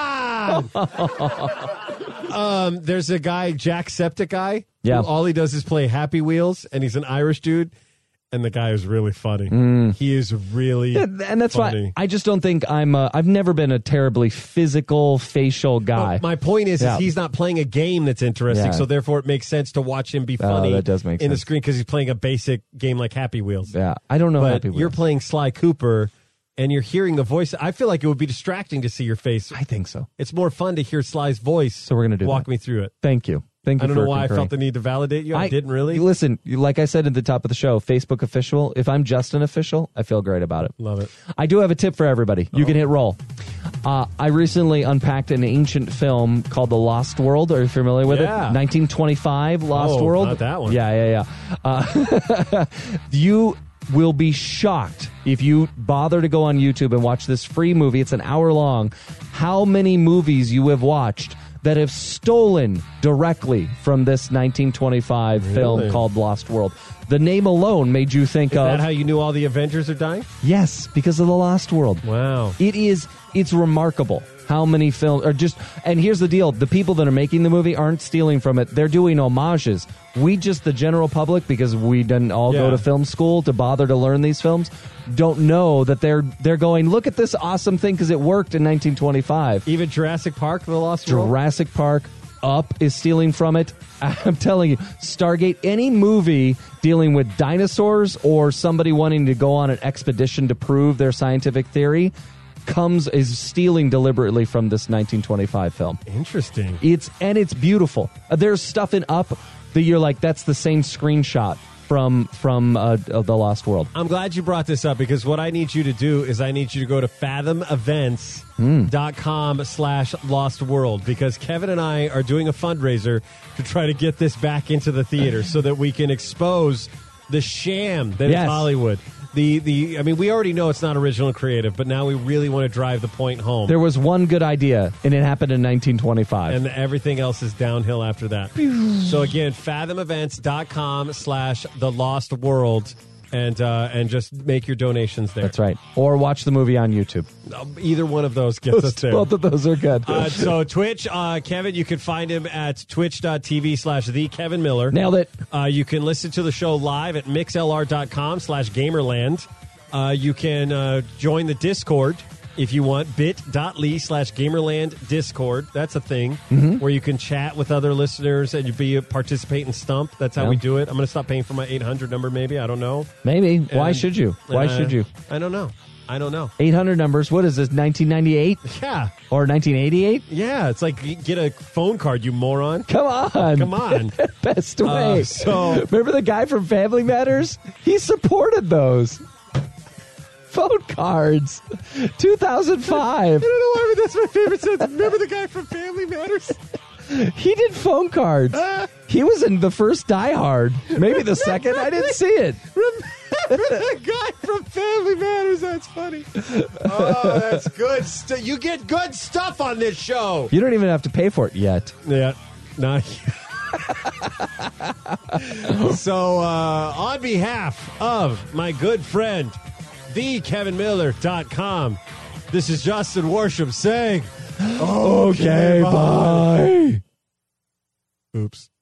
on! um, there's a guy, Jack Septiceye. Yeah. Who all he does is play Happy Wheels, and he's an Irish dude. And the guy is really funny. He is really Yeah, and that's funny. why I just don't think I'm. A, I've never been a terribly physical, facial guy. But my point is, Yeah. is he's not playing a game that's interesting, Yeah. so therefore it makes sense to watch him be Oh, funny that does make in the sense. screen, because he's playing a basic game like Happy Wheels. yeah, I don't know. But Happy Wheels. you're playing Sly Cooper, and you're hearing the voice. I feel like it would be distracting to see your face. I think so. It's more fun to hear Sly's voice. So we're gonna do Walk that. me through it. Thank you. Thank you. I don't for know why I concurring. felt the need to validate you. I, didn't really. Listen, you- like I said at the top of the show, Facebook official. If I'm just an official, I feel great about it. Love it. I do have a tip for everybody. You can hit roll. Uh, I recently unpacked an ancient film called The Lost World. Are you familiar with Yeah. it? nineteen twenty-five Lost Oh, World. not that one. Yeah, yeah, yeah. Uh, you will be shocked if you bother to go on YouTube and watch this free movie. It's an hour long. How many movies you have watched that have stolen directly from this nineteen twenty-five film Really? called Lost World. The name alone made you think Is of that how you knew all the Avengers are dying? yes, because of the Lost World. Wow. It is. It's remarkable how many films are just. And here's the deal: the people that are making the movie aren't stealing from it; they're doing homages. We just, the general public, because we didn't all Yeah. go to film school to bother to learn these films, don't know that they're they're going. Look at this awesome thing because it worked in nineteen twenty-five. Even Jurassic Park, The Lost World? Jurassic Park. Up is stealing from it. I'm telling you, Stargate, any movie dealing with dinosaurs or somebody wanting to go on an expedition to prove their scientific theory comes is stealing deliberately from this nineteen twenty-five film. Interesting. It's and it's beautiful. Uh, There's stuff in Up that you're like, that's the same screenshot from from uh, of The Lost World. I'm glad you brought this up, because what I need you to do is I need you to go to fathom events dot com slash lost world, because Kevin and I are doing a fundraiser to try to get this back into the theater so that we can expose the sham that Yes. is Hollywood. the the. I mean, we already know it's not original and creative, but now we really want to drive the point home. There was one good idea, and it happened in nineteen twenty-five. And everything else is downhill after that. So again, fathom events dot com slash the lost world. And uh, and just make your donations there. That's right. Or watch the movie on YouTube. Either one of those gets us there. Both of those are good. Uh, so Twitch, uh, Kevin, you can find him at twitch.tv slash the Kevin Miller. Nailed it. Uh, you can listen to the show live at mixlr.com slash gamerland. Uh, you can uh, join the Discord if you want, bit.ly slash gamerland discord. That's a thing mm-hmm. where you can chat with other listeners and you be participate in Stump. That's how yeah. we do it. I'm going to stop paying for my eight hundred number maybe. I don't know. Maybe. And, Why should you? Why uh, should you? I don't know. I don't know. eight hundred numbers. What is this, nineteen ninety-eight? Yeah. Or nineteen eighty-eight? Yeah. It's like, get a phone card, you moron. Come on. Come on. Best way. Uh, so Remember the guy from Family Matters? He supported those. Phone cards. two thousand five. I don't know why, but that's my favorite sentence. Remember the guy from Family Matters? He did phone cards. Uh, he was in the first Die Hard. Maybe the second. I didn't see it. Remember the guy from Family Matters? That's funny. Oh, that's good. St- you get good stuff on this show. You don't even have to pay for it yet. Yeah. Not So, uh, on behalf of my good friend, the Kevin Miller dot com, this is Justin Worsham saying, Okay, bye. Oops.